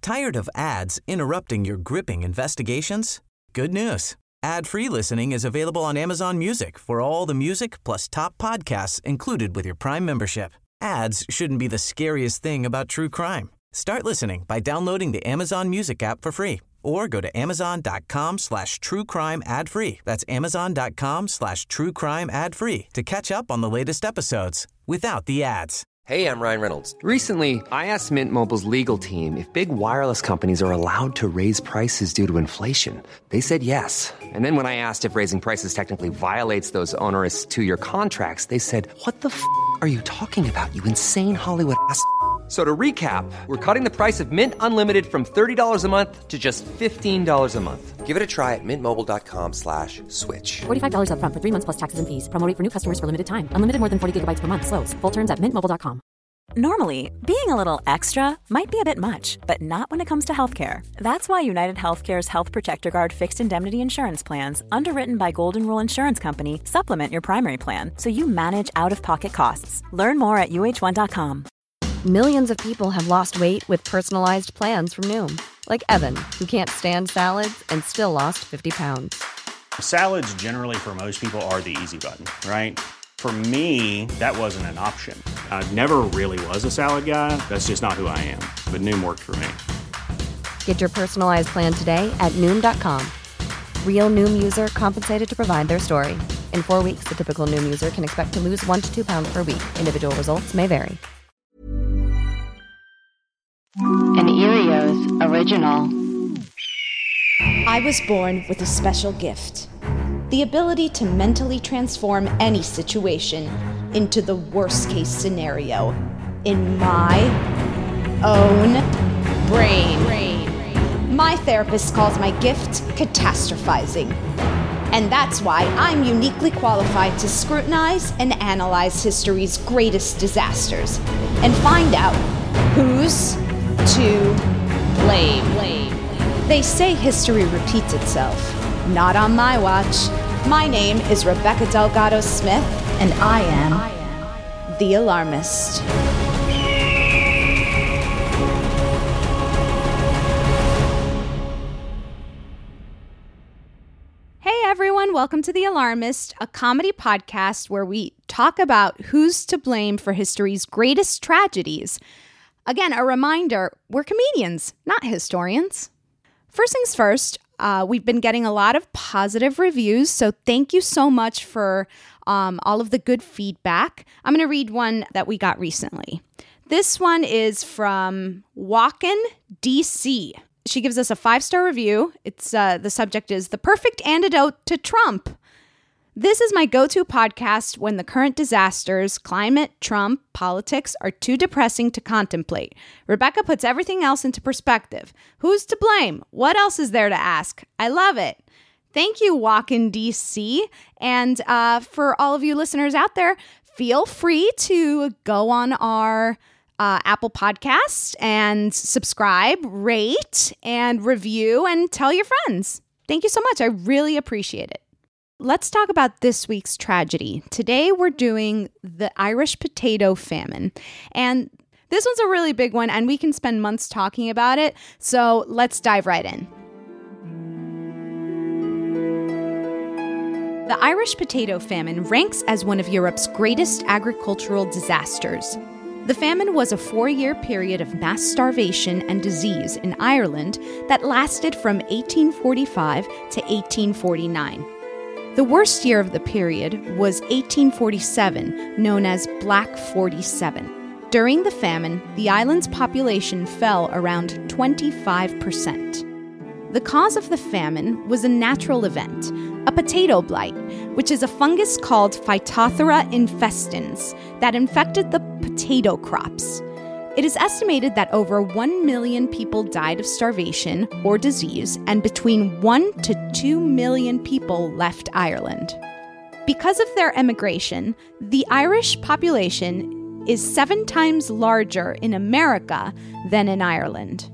Tired of ads interrupting your gripping investigations? Good news. Ad-free listening is available on Amazon Music for all the music plus top podcasts included with your Prime membership. Ads shouldn't be the scariest thing about true crime. Start listening by downloading the Amazon Music app for free or go to amazon.com/truecrime ad-free. That's amazon.com/truecrime ad-free to catch up on the latest episodes without the ads. Hey, I'm Ryan Reynolds. Recently, I asked Mint Mobile's legal team if big wireless companies are allowed to raise prices due to inflation. They said yes. And then when I asked if raising prices technically violates those onerous two-year contracts, they said, "What the f*** are you talking about, you insane Hollywood ass?" So to recap, we're cutting the price of Mint Unlimited from $30 a month to just $15 a month. Give it a try at mintmobile.com/switch. $45 up front for 3 months plus taxes and fees. Promo rate for new customers for limited time. Unlimited more than 40 gigabytes per month. Slows full terms at mintmobile.com. Normally, being a little extra might be a bit much, but not when it comes to healthcare. That's why United Healthcare's Health Protector Guard fixed indemnity insurance plans, underwritten by Golden Rule Insurance Company, supplement your primary plan so you manage out-of-pocket costs. Learn more at uh1.com. Millions of people have lost weight with personalized plans from Noom. Like Evan, who can't stand salads and still lost 50 pounds. Salads generally for most people are the easy button, right? For me, that wasn't an option. I never really was a salad guy. That's just not who I am. But Noom worked for me. Get your personalized plan today at Noom.com. Real Noom user compensated to provide their story. In 4 weeks, the typical Noom user can expect to lose 1 to 2 pounds per week. Individual results may vary. An Erios original. I was born with a special gift. The ability to mentally transform any situation into the worst-case scenario in my own brain. My therapist calls my gift catastrophizing. And that's why I'm uniquely qualified to scrutinize and analyze history's greatest disasters and find out who's to blame. They say history repeats itself. Not on my watch. My name is Rebecca Delgado Smith, and I am the Alarmist. Hey everyone, welcome to The Alarmist, a comedy podcast where we talk about who's to blame for history's greatest tragedies. Again, a reminder, we're comedians, not historians. First things first, we've been getting a lot of positive reviews, so thank you so much for all of the good feedback. I'm going to read one that we got recently. This one is from Walken DC. She gives us a 5-star review. It's the subject is The Perfect Antidote to Trump. This is my go-to podcast when the current disasters, climate, Trump, politics are too depressing to contemplate. Rebecca puts everything else into perspective. Who's to blame? What else is there to ask? I love it. Thank you, Walken DC. And for all of you listeners out there, feel free to go on our Apple Podcasts and subscribe, rate, and review, and tell your friends. Thank you so much. I really appreciate it. Let's talk about this week's tragedy. Today we're doing the Irish potato famine. And this one's a really big one, and we can spend months talking about it. So let's dive right in. The Irish potato famine ranks as one of Europe's greatest agricultural disasters. The famine was a 4-year period of mass starvation and disease in Ireland that lasted from 1845 to 1849. The worst year of the period was 1847, known as Black 47. During the famine, the island's population fell around 25%. The cause of the famine was a natural event, a potato blight, which is a fungus called Phytophthora infestans that infected the potato crops. It is estimated that over 1 million people died of starvation or disease, and between 1 to 2 million people left Ireland. Because of their emigration, the Irish population is 7 times larger in America than in Ireland.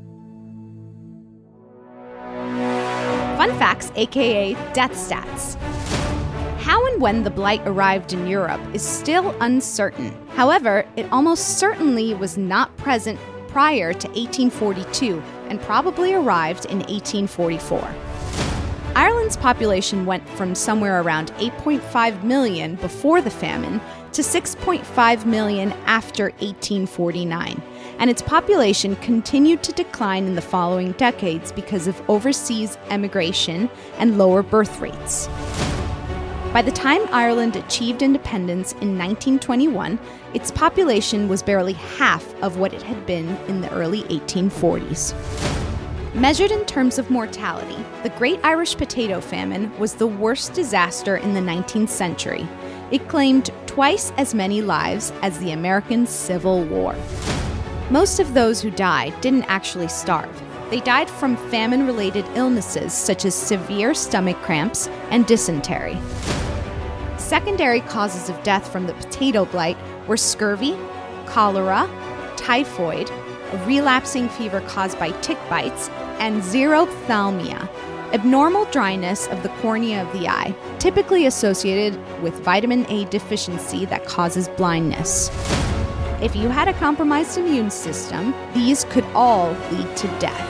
Fun facts, aka death stats. How and when the blight arrived in Europe is still uncertain. However, it almost certainly was not present prior to 1842, and probably arrived in 1844. Ireland's population went from somewhere around 8.5 million before the famine to 6.5 million after 1849, and its population continued to decline in the following decades because of overseas emigration and lower birth rates. By the time Ireland achieved independence in 1921, its population was barely half of what it had been in the early 1840s. Measured in terms of mortality, the Great Irish Potato Famine was the worst disaster in the 19th century. It claimed twice as many lives as the American Civil War. Most of those who died didn't actually starve. They died from famine-related illnesses such as severe stomach cramps and dysentery. Secondary causes of death from the potato blight were scurvy, cholera, typhoid, a relapsing fever caused by tick bites, and xerophthalmia, abnormal dryness of the cornea of the eye, typically associated with vitamin A deficiency that causes blindness. If you had a compromised immune system, these could all lead to death.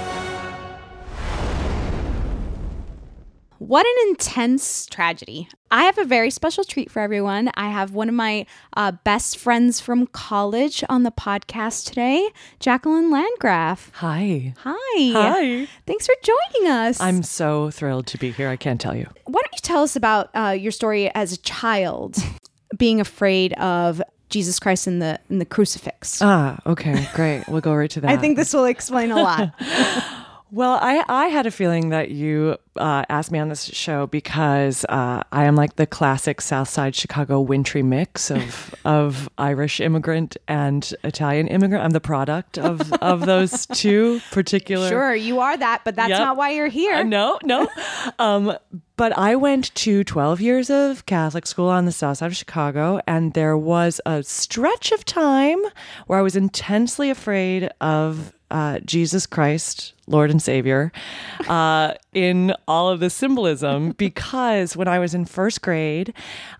What an intense tragedy. I have a very special treat for everyone. I have one of my best friends from college on the podcast today, Jacqueline Landgraf. Hi. Hi. Hi. Thanks for joining us. I'm so thrilled to be here. I can't tell you. Why don't you tell us about your story as a child, being afraid of Jesus Christ in the crucifix? Okay, great. We'll go right to that. I think this will explain a lot. Well, I had a feeling that you asked me on this show because I am like the classic Southside Chicago wintry mix of Irish immigrant and Italian immigrant. I'm the product of those two particular. Sure, you are that, but that's not why you're here. No. But I went to 12 years of Catholic school on the south side of Chicago, and there was a stretch of time where I was intensely afraid of Jesus Christ, Lord and Savior, in all of the symbolism, because when I was in first grade,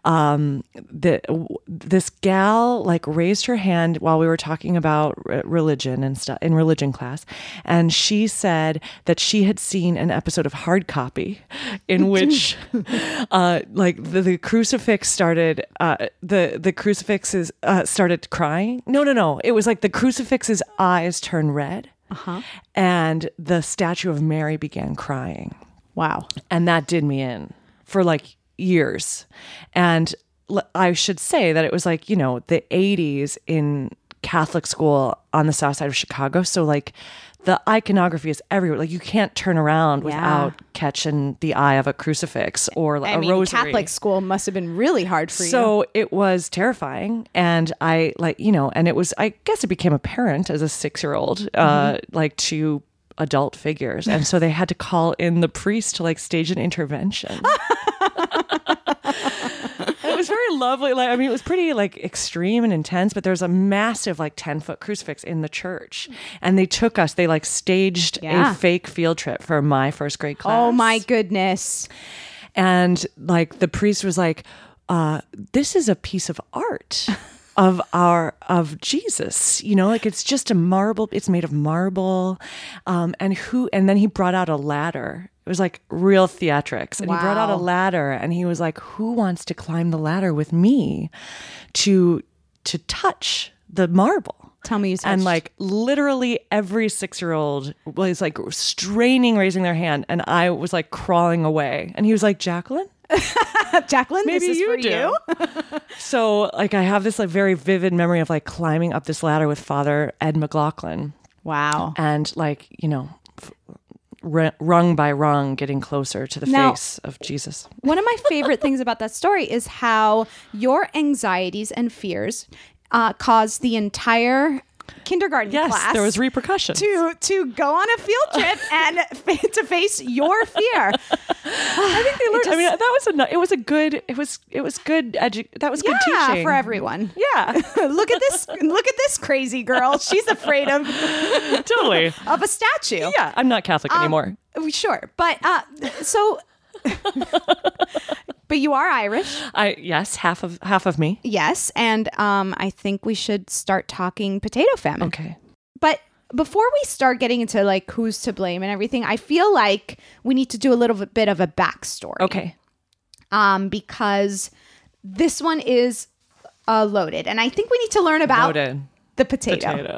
this gal like raised her hand while we were talking about religion and stuff in religion class, and she said that she had seen an episode of Hard Copy in which like the crucifix started the crucifixes started crying. No, it was like the crucifix's eyes turned red. And the statue of Mary began crying. Wow. And that did me in for like years. And I should say that it was like, the 80s in Catholic school on the south side of Chicago. So like the iconography is everywhere. Like you can't turn around without catching the eye of a crucifix or a rosary. Catholic school must have been really hard for you. So it was terrifying. And I and it was, I guess it became apparent as a 6-year-old, like to adult figures. And so they had to call in the priest to like stage an intervention. It was very lovely. It was pretty like extreme and intense, but there's a massive like 10-foot crucifix in the church. And they took us, they like staged a fake field trip for my first grade class. Oh my goodness. And like the priest was like, this is a piece of art of Jesus, like it's just a marble, it's made of marble. And then he brought out a ladder. It was like real theatrics. And he brought out a ladder and he was like, who wants to climb the ladder with me to touch the marble? Tell me you touched. And like literally every 6-year-old was like straining, raising their hand. And I was like crawling away. And he was like, Jacqueline? Jacqueline, maybe this is you for do. you. So like I have this like very vivid memory of like climbing up this ladder with Father Ed McLaughlin. Wow. And like, rung by rung getting closer to the face of Jesus. One of my favorite things about that story is how your anxieties and fears caused the entire kindergarten class. Yes, there was repercussion. To go on a field trip and to face your fear. I think they learned. That was good teaching for everyone. Yeah. Look at this crazy girl. She's afraid of totally of a statue. Yeah, I'm not Catholic anymore. Sure, but but you are Irish. Yes, half of me. Yes, and I think we should start talking potato famine. Okay. But before we start getting into like who's to blame and everything, I feel like we need to do a little bit of a backstory. Okay. Because this one is loaded. And I think we need to learn about the potato.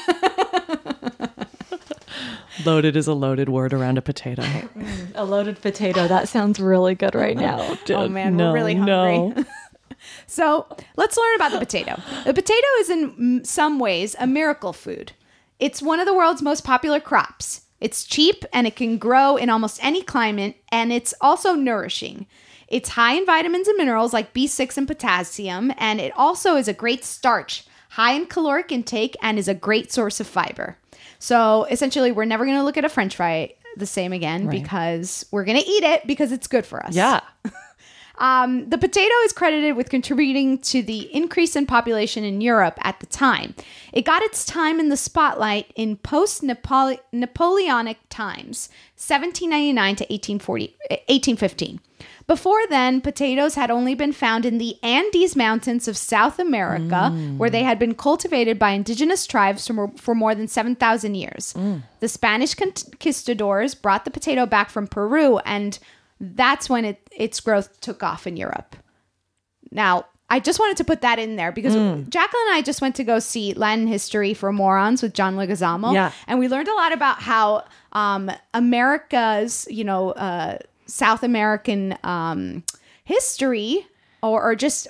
Loaded is a loaded word around a potato. A loaded potato. That sounds really good right now. Oh man, we're really hungry. No. So let's learn about the potato. The potato is in some ways a miracle food. It's one of the world's most popular crops. It's cheap and it can grow in almost any climate, and it's also nourishing. It's high in vitamins and minerals like B6 and potassium, and it also is a great starch, high in caloric intake, and is a great source of fiber. So essentially, we're never going to look at a French fry the same again because we're going to eat it because it's good for us. Yeah. The potato is credited with contributing to the increase in population in Europe at the time. It got its time in the spotlight in post-Napoleonic times, 1799 to 1815. Before then, potatoes had only been found in the Andes Mountains of South America, where they had been cultivated by indigenous tribes for more than 7,000 years. The Spanish conquistadors brought the potato back from Peru, and that's when its growth took off in Europe. Now, I just wanted to put that in there because Jacqueline and I just went to go see Latin History for Morons with John Leguizamo. Yeah. And we learned a lot about how America's, South American history or just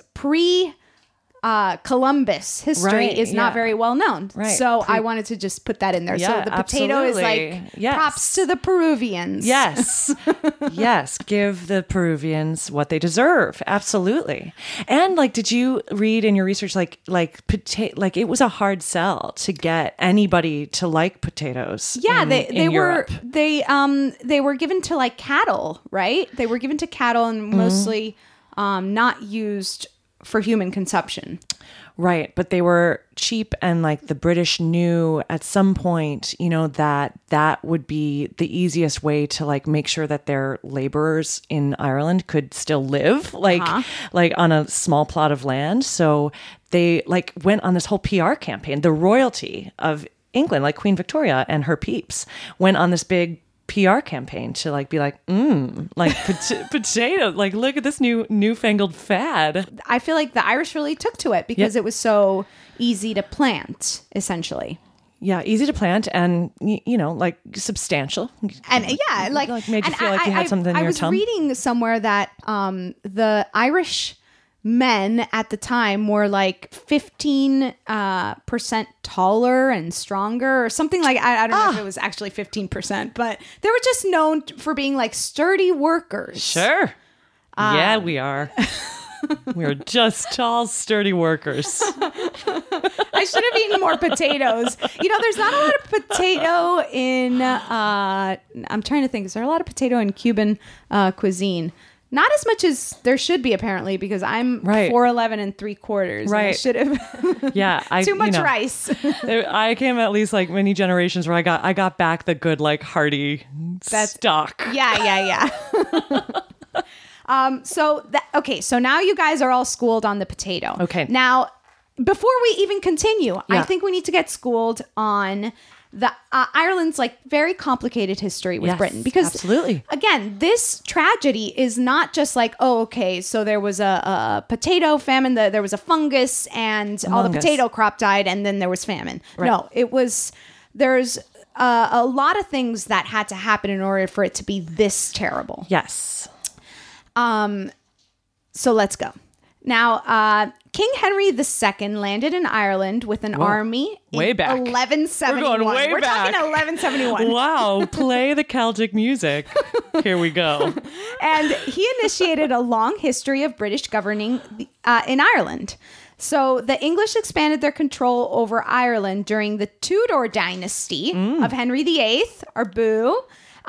Columbus history is not very well known. Right. So I wanted to just put that in there. Yeah, so the potato is like props to the Peruvians. Yes. Yes. Give the Peruvians what they deserve. Absolutely. And like, did you read in your research, like it was a hard sell to get anybody to like potatoes. Yeah. in Europe. They were given to like cattle, right? They were given to cattle and mostly not used for human consumption. Right. But they were cheap, and like the British knew at some point, that would be the easiest way to like make sure that their laborers in Ireland could still live like on a small plot of land. So they like went on this whole PR campaign. The royalty of England, like Queen Victoria and her peeps, went on this big PR campaign to like be like, potato, like look at this newfangled fad. I feel like the Irish really took to it because it was so easy to plant, essentially. Yeah, easy to plant and like substantial. And yeah, like made you feel like you had something in your tongue. I was reading somewhere that the Irish men at the time were like 15% taller and stronger or something like I don't know if it was actually 15%, but they were just known for being like sturdy workers. Sure. Yeah, we are. We're just tall, sturdy workers. I should have eaten more potatoes. There's not a lot of potato in I'm trying to think. Is there a lot of potato in Cuban cuisine? Not as much as there should be, apparently, because I'm 4'11" and 3/4. Right. I should have. Yeah. Too much rice. I came at least like many generations where I got back the good, like hearty stock. Yeah. So now you guys are all schooled on the potato. Okay. Now, before we even continue, I think we need to get schooled on the Ireland's like very complicated history with Britain, because absolutely, again, this tragedy is not just like, so there was a potato famine, there was a fungus and all the potato crop died and then there was famine. Right. No, there's a lot of things that had to happen in order for it to be this terrible. Yes. So let's go. Now, King Henry II landed in Ireland with an army way back. 1171. We're going way back. We're talking 1171. Wow, play the Celtic music. Here we go. And he initiated a long history of British governing in Ireland. So the English expanded their control over Ireland during the Tudor dynasty of Henry VIII, or Boo,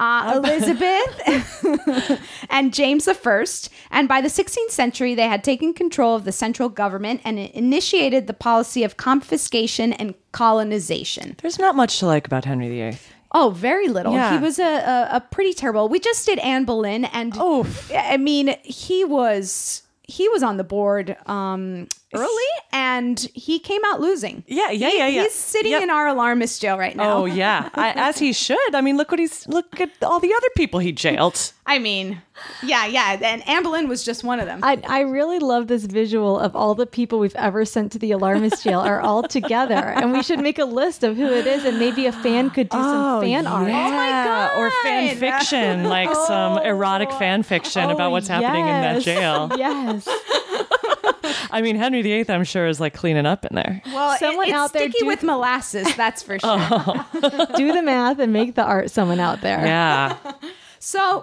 Elizabeth and James I. And by the 16th century, they had taken control of the central government and initiated the policy of confiscation and colonization. There's not much to like about Henry VIII. Oh, very little. Yeah. He was a pretty terrible. We just did Anne Boleyn, and I mean, he was he was on the board early, and he came out losing. Yeah. He's sitting in our alarmist jail right now. Oh yeah, as he should. I mean, look at all the other people he jailed. I mean, yeah, and Anne Boleyn was just one of them. I really love this visual of all the people we've ever sent to the alarmist jail are all together, and we should make a list of who it is, and maybe a fan could do some fan art. Oh my God. Or fan fiction, like some erotic fan fiction about what's happening in that jail. Yes. I mean, Henry VIII, I'm sure, is like cleaning up in there. Well, someone it's out there sticky with molasses, that's for sure. Do the math and make the art, someone out there. Yeah. So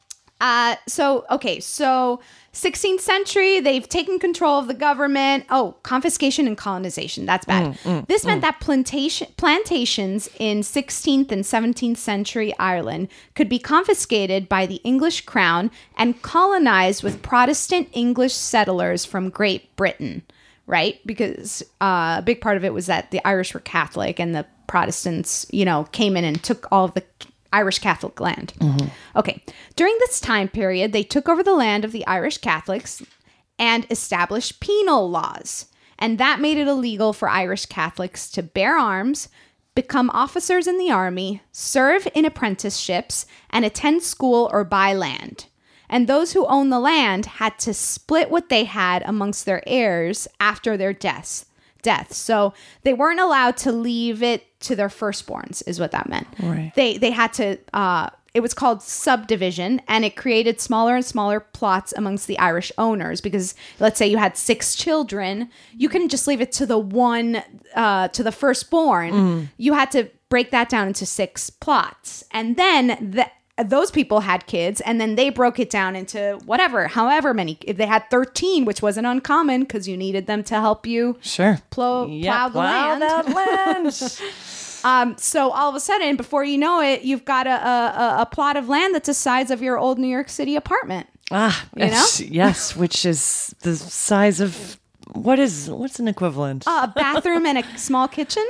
16th century, they've taken control of the government. Oh, confiscation and colonization. That's bad. This meant that plantations in 16th and 17th century Ireland could be confiscated by the English crown and colonized with Protestant English settlers from Great Britain, right? Because a big part of it was that the Irish were Catholic and the Protestants, came in and took all of the Irish Catholic land. Okay. During this time period, they took over the land of the Irish Catholics and established penal laws. And that made it illegal for Irish Catholics to bear arms, become officers in the army, serve in apprenticeships, and attend school or buy land. And those who owned the land had to split what they had amongst their heirs after their death. So they weren't allowed to leave it to their firstborns, is what that meant. Right. They had to, it was called subdivision, and it created smaller and smaller plots amongst the Irish owners, because let's say you had 6 children, you couldn't just leave it to to the firstborn. You had to break that down into 6 plots. And then those people had kids, and then they broke it down into however many. If they had 13, which wasn't uncommon because you needed them to help you plow the land. That land. So all of a sudden, before you know it, you've got a plot of land that's the size of your old New York City apartment. Yes, which is the size of what's an equivalent? A bathroom and a small kitchen.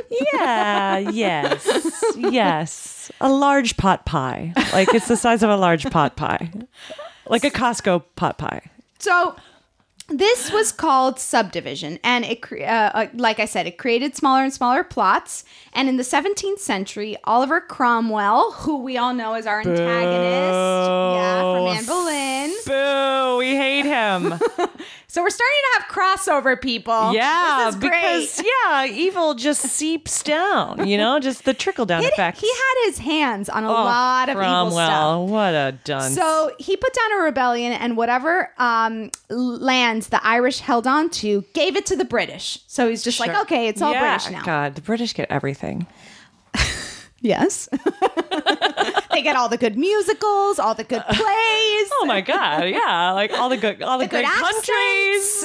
Yes. A large pot pie. Like it's the size of a large pot pie. Like a Costco pot pie. So this was called subdivision, and it, like I said, it created smaller and smaller plots. And in the 17th century, Oliver Cromwell, who we all know as our antagonist, from Anne Boleyn. Boo! We hate him. So we're starting to have crossover, people. Yeah, this is great. because evil just seeps down. Just the trickle down effect. He had his hands on a lot of evil stuff. What a dunce! So he put down a rebellion, and whatever lands the Irish held on to, gave it to the British. So he's just like, okay, it's all British now. God, the British get everything. Yes. They get all the good musicals, all the good plays. Oh my God, yeah. Like all the great countries.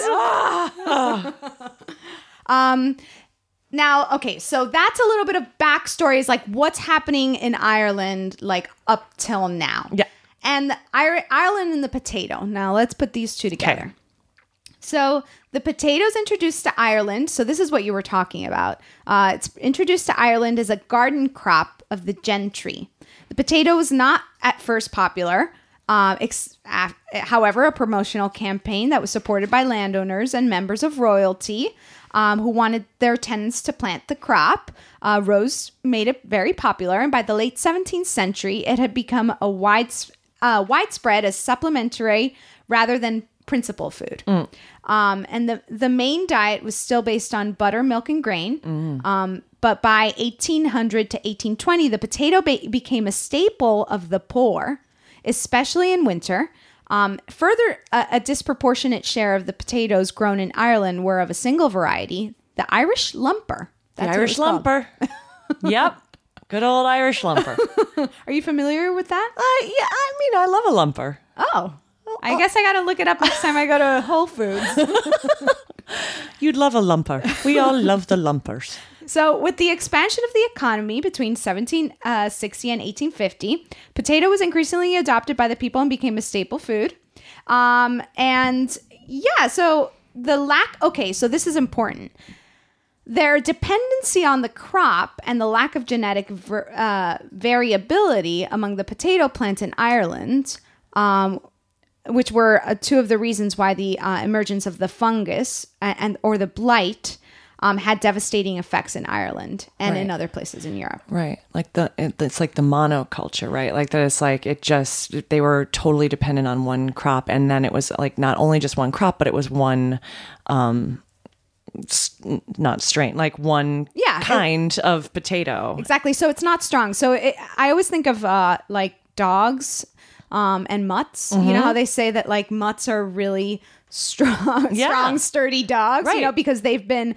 Now, okay, so that's a little bit of backstory, is like what's happening in Ireland like up till now. Yeah. And Ireland and the potato. Now let's put these two together. Okay. So the potato's introduced to Ireland. So this is what you were talking about. It's introduced to Ireland as a garden crop of the gentry. The potato was not at first popular. However, a promotional campaign that was supported by landowners and members of royalty who wanted their tenants to plant the crop made it very popular. And by the late 17th century, it had become a widespread as supplementary rather than principal food. And the main diet was still based on butter, milk, and grain. But by 1800 to 1820, the potato became a staple of the poor, especially in winter. Further, a disproportionate share of the potatoes grown in Ireland were of a single variety, the Irish lumper. The Irish lumper. Yep. Good old Irish lumper. Are you familiar with that? Yeah, I mean, I love a lumper. Oh. I guess I got to look it up next time I go to Whole Foods. You'd love a lumper. We all love the lumpers. So with the expansion of the economy between 1760 and 1850, potato was increasingly adopted by the people and became a staple food. So so this is important. Their dependency on the crop and the lack of genetic variability among the potato plants in Ireland which were two of the reasons why the emergence of the fungus or the blight had devastating effects in Ireland and in other places in Europe. Right. Like it's like the monoculture, right? Like that it's like they were totally dependent on one crop. And then it was like not only just one crop, but it was one, not strain, like one kind of potato. Exactly. So it's not strong. So I always think of like dogs and mutts. Mm-hmm. You know how they say that like mutts are really strong, sturdy dogs, right. You know, because they've been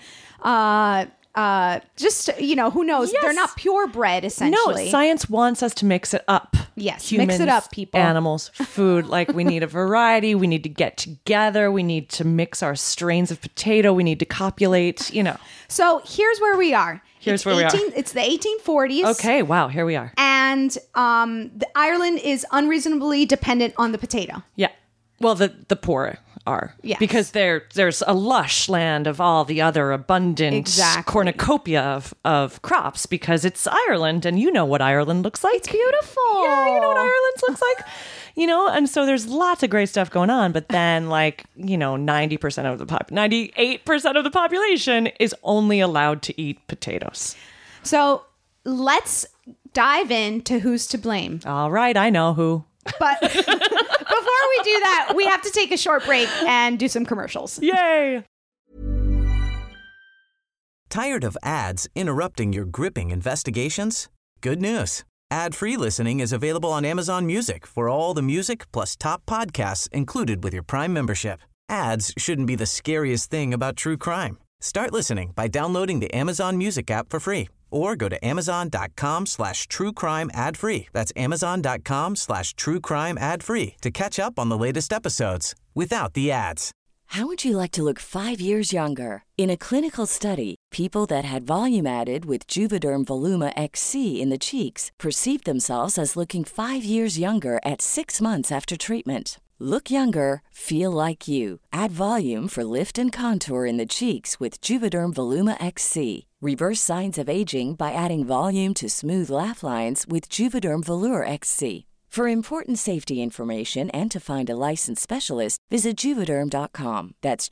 just, you know, who knows? Yes. They're not purebred, essentially. No, science wants us to mix it up. Yes, Humans, mix it up, people. Animals, food. Like we need a variety. We need to get together. We need to mix our strains of potato. We need to copulate, you know. So here's where we are. It's the 1840s. Okay, wow, here we are. And Ireland is unreasonably dependent on the potato. Yeah. Well, the poor are. Yes. Because there's a lush land of all the other abundant cornucopia of crops because it's Ireland and you know what Ireland looks like. It's beautiful. Yeah, you know what Ireland looks like. You know, and so there's lots of great stuff going on, but then 98% of the population is only allowed to eat potatoes. So let's dive into who's to blame. All right, I know who. But before we do that, we have to take a short break and do some commercials. Yay! Tired of ads interrupting your gripping investigations? Good news. Ad-free listening is available on Amazon Music for all the music plus top podcasts included with your Prime membership. Ads shouldn't be the scariest thing about true crime. Start listening by downloading the Amazon Music app for free or go to amazon.com/truecrime ad-free. That's amazon.com/truecrime ad-free to catch up on the latest episodes without the ads. How would you like to look 5 years younger? In a clinical study, people that had volume added with Juvederm Voluma XC in the cheeks perceived themselves as looking 5 years younger at 6 months after treatment. Look younger, feel like you. Add volume for lift and contour in the cheeks with Juvederm Voluma XC. Reverse signs of aging by adding volume to smooth laugh lines with Juvederm Volure XC. For important safety information and to find a licensed specialist, visit Juvederm.com. That's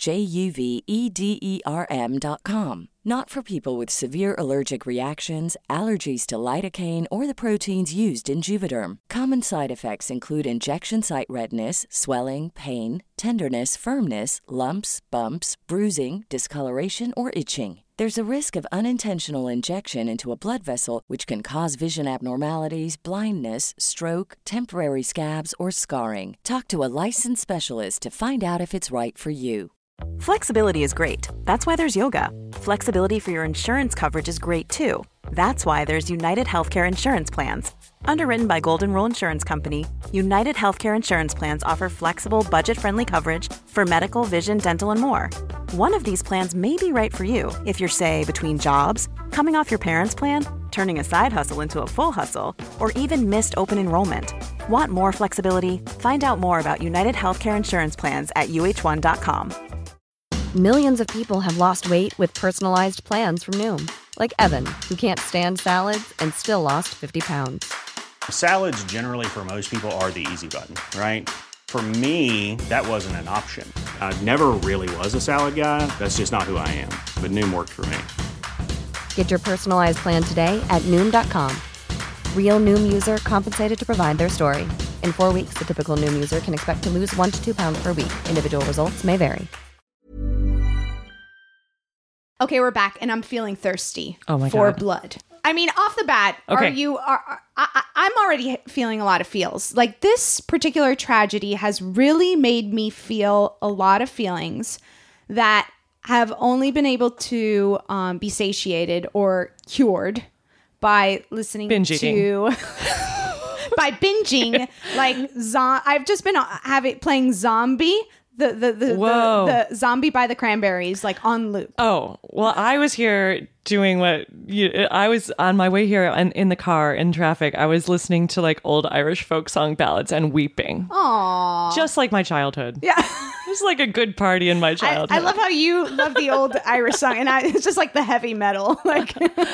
JUVEDERM.com. Not for people with severe allergic reactions, allergies to lidocaine, or the proteins used in Juvederm. Common side effects include injection site redness, swelling, pain, tenderness, firmness, lumps, bumps, bruising, discoloration, or itching. There's a risk of unintentional injection into a blood vessel, which can cause vision abnormalities, blindness, stroke, temporary scabs, or scarring. Talk to a licensed specialist to find out if it's right for you. Flexibility is great. That's why there's yoga. Flexibility for your insurance coverage is great too. That's why there's United Healthcare Insurance Plans. Underwritten by Golden Rule Insurance Company, United Healthcare Insurance Plans offer flexible, budget-friendly coverage for medical, vision, dental, and more. One of these plans may be right for you if you're, say, between jobs, coming off your parents' plan, turning a side hustle into a full hustle, or even missed open enrollment. Want more flexibility? Find out more about United Healthcare Insurance Plans at uh1.com. Millions of people have lost weight with personalized plans from Noom. Like Evan, who can't stand salads and still lost 50 pounds. Salads generally for most people are the easy button, right? For me, that wasn't an option. I never really was a salad guy. That's just not who I am. But Noom worked for me. Get your personalized plan today at Noom.com. Real Noom user compensated to provide their story. In 4 weeks, the typical Noom user can expect to lose 1 to 2 pounds per week. Individual results may vary. Okay, we're back, and I'm feeling thirsty for God. Blood. I mean, off the bat, okay. I'm already feeling a lot of feels. Like, this particular tragedy has really made me feel a lot of feelings that have only been able to be satiated or cured by listening to... by binging, like, I've just been playing Zombie... The Zombie by the Cranberries, like on loop. Oh, well, I was here doing I was on my way here and in the car in traffic. I was listening to like old Irish folk song ballads and weeping. Aww. Just like my childhood. Yeah. was like a good party in my childhood. I love how you love the old Irish song, and it's just like the heavy metal. Like,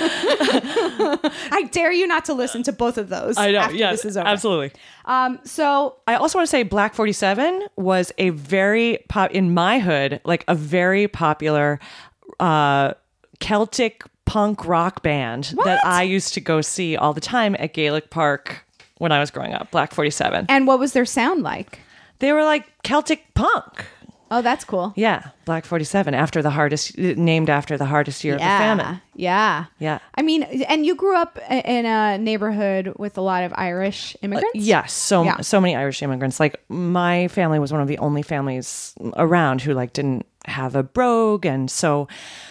I dare you not to listen to both of those. I know. After Yes, this is over. absolutely. So I also want to say Black 47 was a very in my hood, like a very popular Celtic punk rock band that I used to go see all the time at Gaelic Park when I was growing up. Black 47. And what was their sound like? They were like Celtic punk. Oh, that's cool. Yeah, Black 47, named after the hardest year of the famine. Yeah. Yeah. I mean, and you grew up in a neighborhood with a lot of Irish immigrants? Yes, so many Irish immigrants. Like my family was one of the only families around who like didn't have a brogue, and so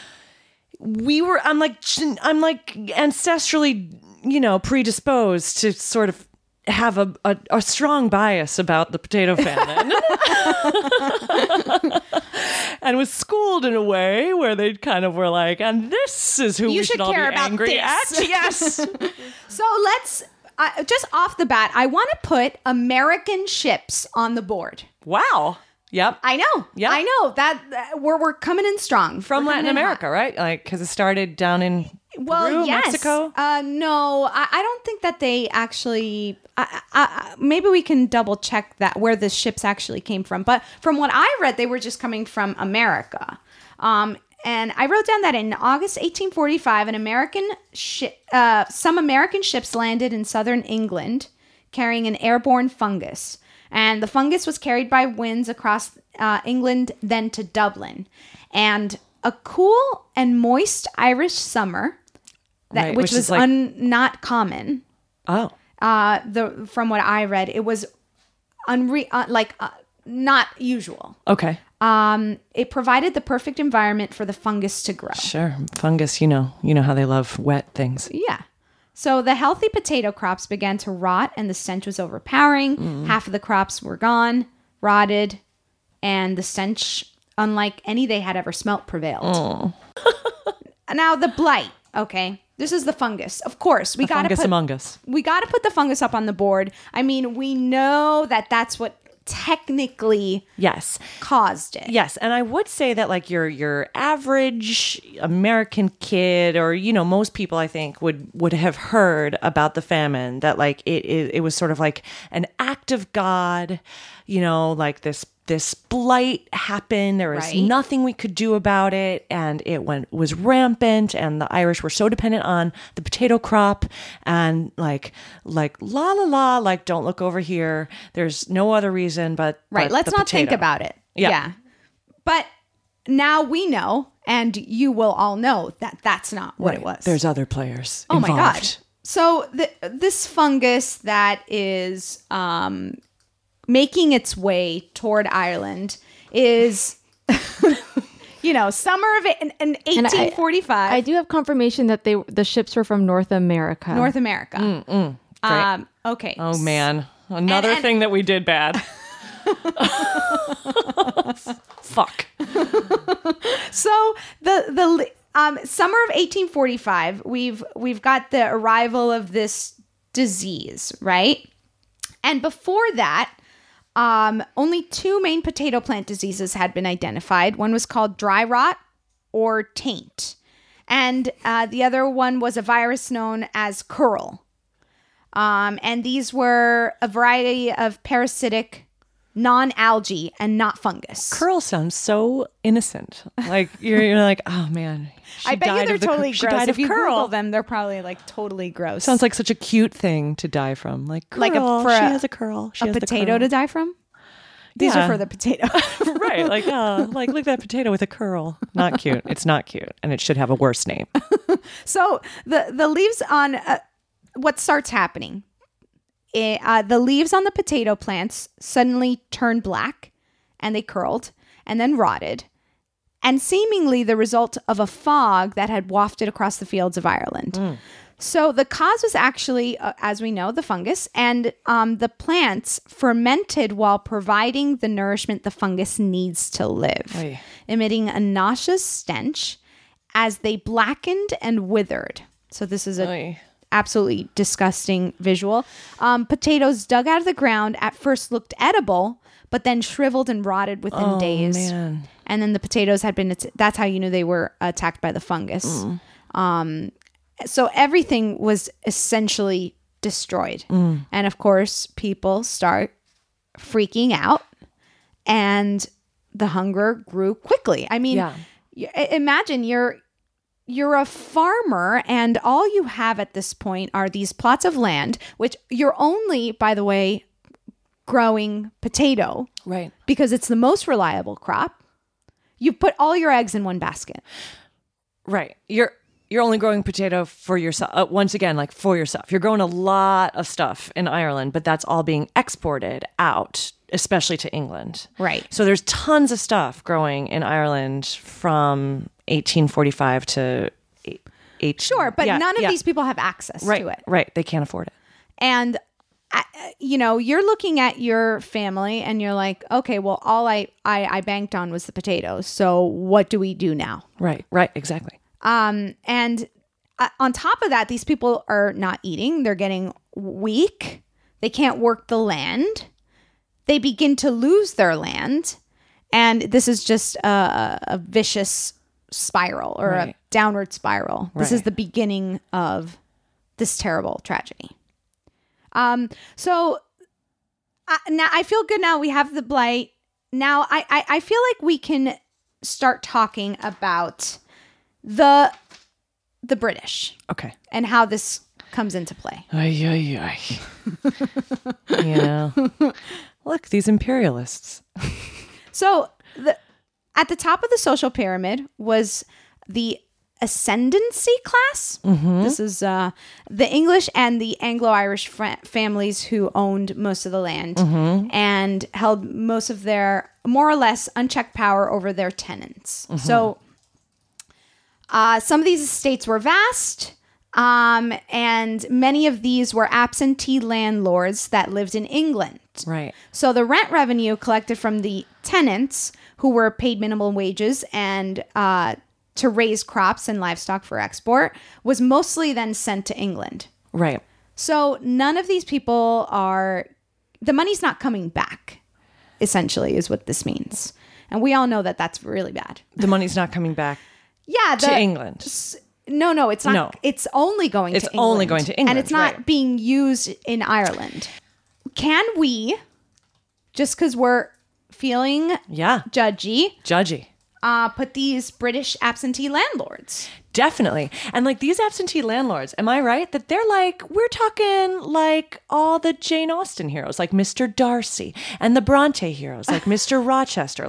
I'm like ancestrally, predisposed to sort of have a strong bias about the potato famine. And was schooled in a way where they kind of were like, and this is who we should all be angry at. Yes. So let's, just off the bat, I want to put American ships on the board. Wow. Yep. I know. Yep. I know that we're coming in strong from Latin America, right? Like, because it started down in Peru, Mexico. No, I don't think that they actually. Maybe we can double check that where the ships actually came from. But from what I read, they were just coming from America. And I wrote down that in August 1845, some American ships landed in southern England carrying an airborne fungus. And the fungus was carried by winds across England, then to Dublin. And a cool and moist Irish summer, which was like, not common. Oh. From what I read, it was not usual. Okay. It provided the perfect environment for the fungus to grow. Sure. Fungus, you know how they love wet things. Yeah. So the healthy potato crops began to rot and the stench was overpowering. Half of the crops were gone, rotted, and the stench, unlike any they had ever smelt, prevailed. Now the blight, okay? This is the fungus. Of course, we got to put among us. We got to put the fungus up on the board. I mean, we know that that's what technically caused it. Yes, and I would say that like your average American kid, or most people I think would have heard about the famine, that like it was sort of like an act of God, like this blight happened. There was nothing we could do about it, and it was rampant, and the Irish were so dependent on the potato crop, and like la la la, like don't look over here. There's no other reason but let's not think about it. Yeah. But now we know, and you will all know that that's not what it was. There's other players involved. My God. So this fungus that is making its way toward Ireland is, summer of in 1845. I do have confirmation that the ships were from North America. North America. Great. Okay. Oh man, another thing that we did bad. Fuck. So the summer of 1845, we've got the arrival of this disease, right? And before that, only two main potato plant diseases had been identified. One was called dry rot or taint, and the other one was a virus known as curl. And these were a variety of parasitic non-algae and not fungus. Curl sounds so innocent. Like you're like, oh man. I bet you they're totally gross. If you Google them, they're probably like totally gross. Sounds like such a cute thing to die from. Like curl. She has a curl. She has a potato to die from? These are for the potato. Right. Like, look at that potato with a curl. Not cute. It's not cute. And it should have a worse name. So the leaves on what starts happening? The leaves on the potato plants suddenly turned black, and they curled and then rotted, and seemingly the result of a fog that had wafted across the fields of Ireland. So the cause was actually, as we know, the fungus, and the plants fermented while providing the nourishment the fungus needs to live, emitting a nauseous stench as they blackened and withered. So this is a absolutely disgusting visual. Potatoes dug out of the ground at first looked edible, but then shriveled and rotted within days. Man. And then the potatoes had been, that's how you knew they were attacked by the fungus. So everything was essentially destroyed. And of course, people start freaking out and the hunger grew quickly. I mean, imagine you're a farmer and all you have at this point are these plots of land, which you're only, by the way, growing potato. Right. Because it's the most reliable crop. You put all your eggs in one basket. Right. You're only growing potato for yourself. Once again, like for yourself. You're growing a lot of stuff in Ireland, but that's all being exported out, especially to England. Right. So there's tons of stuff growing in Ireland from 1845 to Sure, but none of these people have access to it. Right. They can't afford it. And you're looking at your family and you're like, okay, well, all I banked on was the potatoes. So what do we do now? Right, exactly. And on top of that, these people are not eating. They're getting weak. They can't work the land. They begin to lose their land. And this is just a vicious spiral or a downward spiral. This is the beginning of this terrible tragedy. So now I feel good now. We have the blight. Now I feel like we can start talking about the British. Okay. And how this comes into play. Look, these imperialists. So at the top of the social pyramid was the ascendancy class. This is the English and the Anglo-Irish families who owned most of the land and held most of their more or less unchecked power over their tenants. So some of these estates were vast, and many of these were absentee landlords that lived in England. Right. So the rent revenue collected from the tenants who were paid minimum wages and to raise crops and livestock for export was mostly then sent to England. Right. So none of these people the money's not coming back, essentially, is what this means. And we all know that that's really bad. The money's not coming back to England. No, it's not. No. It's only going to England. It's only going to England. And it's not being used in Ireland. Can we, just because we're feeling judgy, put these British absentee landlords? Definitely. And like these absentee landlords, am I right that they're like, we're talking like all the Jane Austen heroes, like Mr. Darcy, and the Bronte heroes, like Mr. Rochester,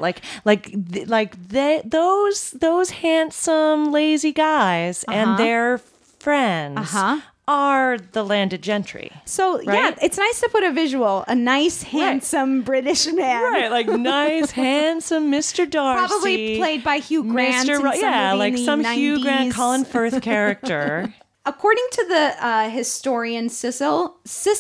those handsome, lazy guys and their friends are the landed gentry. So yeah, it's nice to put a visual, a nice, handsome British man. Right, like nice, handsome Mr. Darcy. Probably played by Hugh Grant. Like some 90s. Hugh Grant, Colin Firth character. According to the historian Cecil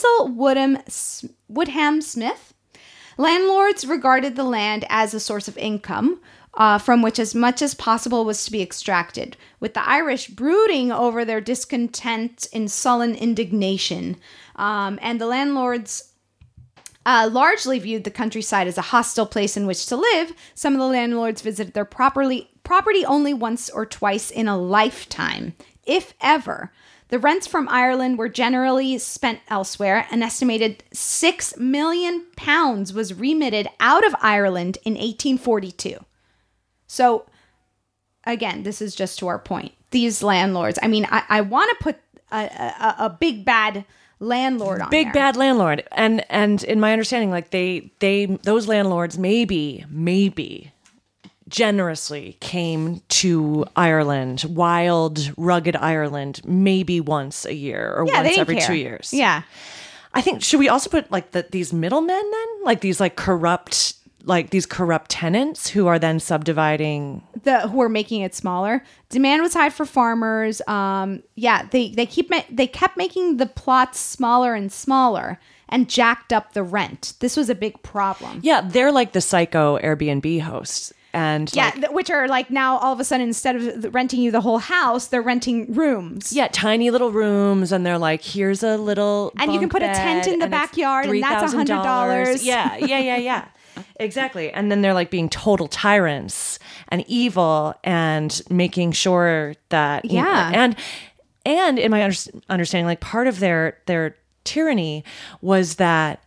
Woodham Smith, landlords regarded the land as a source of income from which as much as possible was to be extracted, with the Irish brooding over their discontent in sullen indignation. And the landlords largely viewed the countryside as a hostile place in which to live. Some of the landlords visited their property only once or twice in a lifetime, if ever. The rents from Ireland were generally spent elsewhere. An estimated £6 million was remitted out of Ireland in 1842. So, again, this is just to our point. These landlords, I mean, I want to put a big bad landlord on big bad landlord. And in my understanding, like those landlords maybe generously came to Ireland, wild, rugged Ireland, maybe once a year or once every 2 years. Yeah. I think, should we also put like these middlemen then? Like these corrupt tenants who are then subdividing, who are making it smaller. Demand was high for farmers. They kept making the plots smaller and smaller and jacked up the rent. This was a big problem. Yeah, they're like the psycho Airbnb hosts. And which are like now all of a sudden, instead of renting you the whole house, they're renting rooms. Yeah, tiny little rooms, and they're like, here's a little and you can put a tent in the backyard, and that's $100. Yeah. Exactly. And then they're like being total tyrants and evil and making sure that, and in my understanding, like part of their tyranny was that,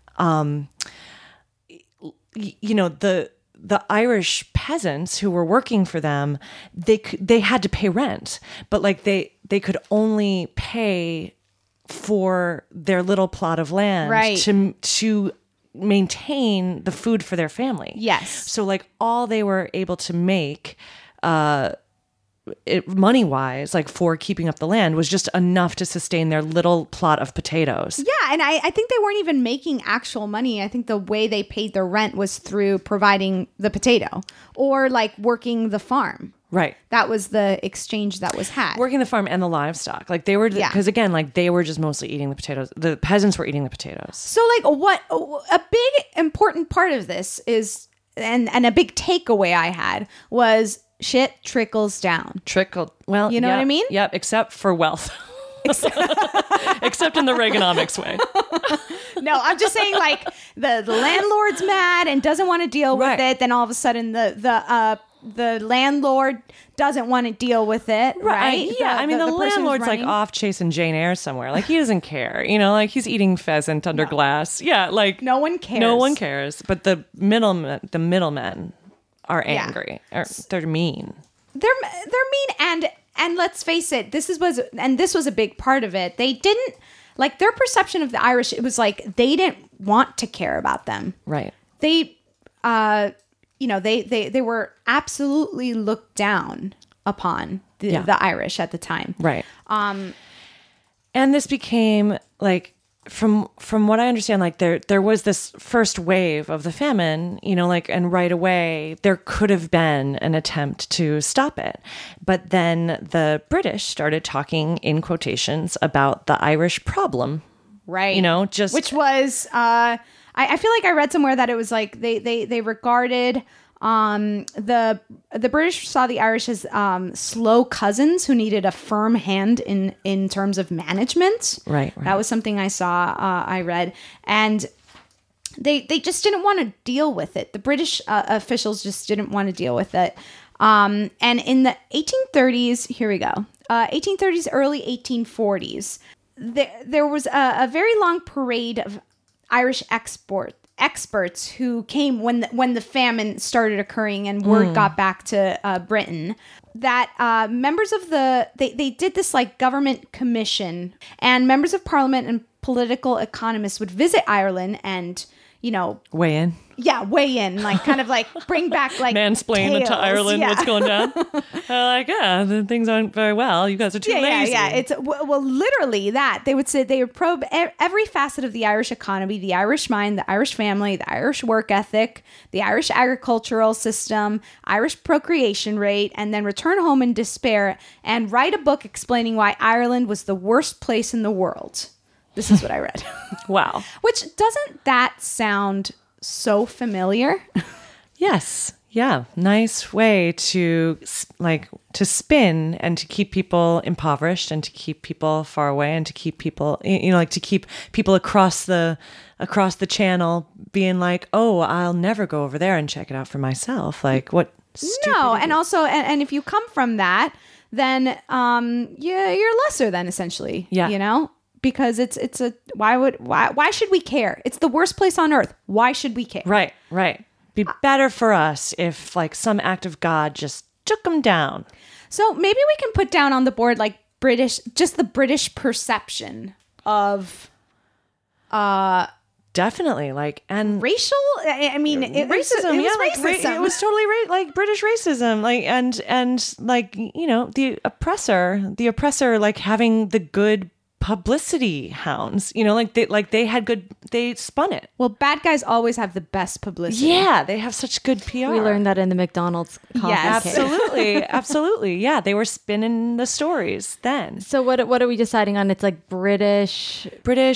the Irish peasants who were working for them, they had to pay rent, but like they could only pay for their little plot of land to maintain the food for their family. Yes. So like all they were able to make money wise, like for keeping up the land, was just enough to sustain their little plot of potatoes. Yeah, and I think they weren't even making actual money. I think the way they paid their rent was through providing the potato or like working the farm. Right. That was the exchange that was had. Working the farm and the livestock. Like they were, because again, like they were just mostly eating the potatoes. The peasants were eating the potatoes. So like what a big important part of this is, and a big takeaway I had was shit trickles down. Well, you know what I mean? Yep. Except for wealth. Except in the Reaganomics way. No, I'm just saying like the landlord's mad and doesn't want to deal with it. Then all of a sudden the landlord doesn't want to deal with it, right? Yeah, the landlord's like off chasing Jane Eyre somewhere. Like he doesn't care, like he's eating pheasant under glass. Yeah, like no one cares. No one cares. But the middlemen are angry. Or they're mean. They're mean, and let's face it, this was a big part of it. They didn't like their perception of the Irish. It was like they didn't want to care about them. Right. They they were absolutely looked down upon the Irish at the time. Right. And this became like, from what I understand, like there was this first wave of the famine, and right away there could have been an attempt to stop it. But then the British started talking in quotations about the Irish problem. Right. Which was, I feel like I read somewhere that it was like they regarded the British saw the Irish as slow cousins who needed a firm hand in terms of management. Right. That was something I saw, I read, and they just didn't want to deal with it. The British officials just didn't want to deal with it. And in the 1830s, here we go, 1830s, early 1840s, there was a very long parade of Irish experts who came when the famine started occurring and word got back to Britain, that members of they did this like government commission, and members of parliament and political economists would visit Ireland and weigh in. Yeah, weigh in, like kind of like bring back like mansplain into Ireland what's going down. The things aren't very well. You guys are too lazy. Yeah. It's literally that they would probe every facet of the Irish economy, the Irish mind, the Irish family, the Irish work ethic, the Irish agricultural system, Irish procreation rate, and then return home in despair and write a book explaining why Ireland was the worst place in the world. This is what I read. Wow. Which, doesn't that sound so familiar? Yes. Yeah. Nice way to spin and to keep people impoverished and to keep people far away and to keep people, to keep people across the channel being like, oh, I'll never go over there and check it out for myself. Like what? No. And also, and if you come from that, then you're lesser than, essentially. Yeah. Because it's why should we care? It's the worst place on earth. Why should we care? Right. Be better for us if like some act of God just took them down. So maybe we can put down on the board like the British perception of definitely and racial. I mean, racism. Racism. It was totally like British racism. Like and like the oppressor like having the good publicity hounds, they spun it. Well, bad guys always have the best publicity. Yeah, they have such good PR. We learned that in the McDonald's coffee case. Absolutely. Yeah, they were spinning the stories then. So what are we deciding on? It's like British.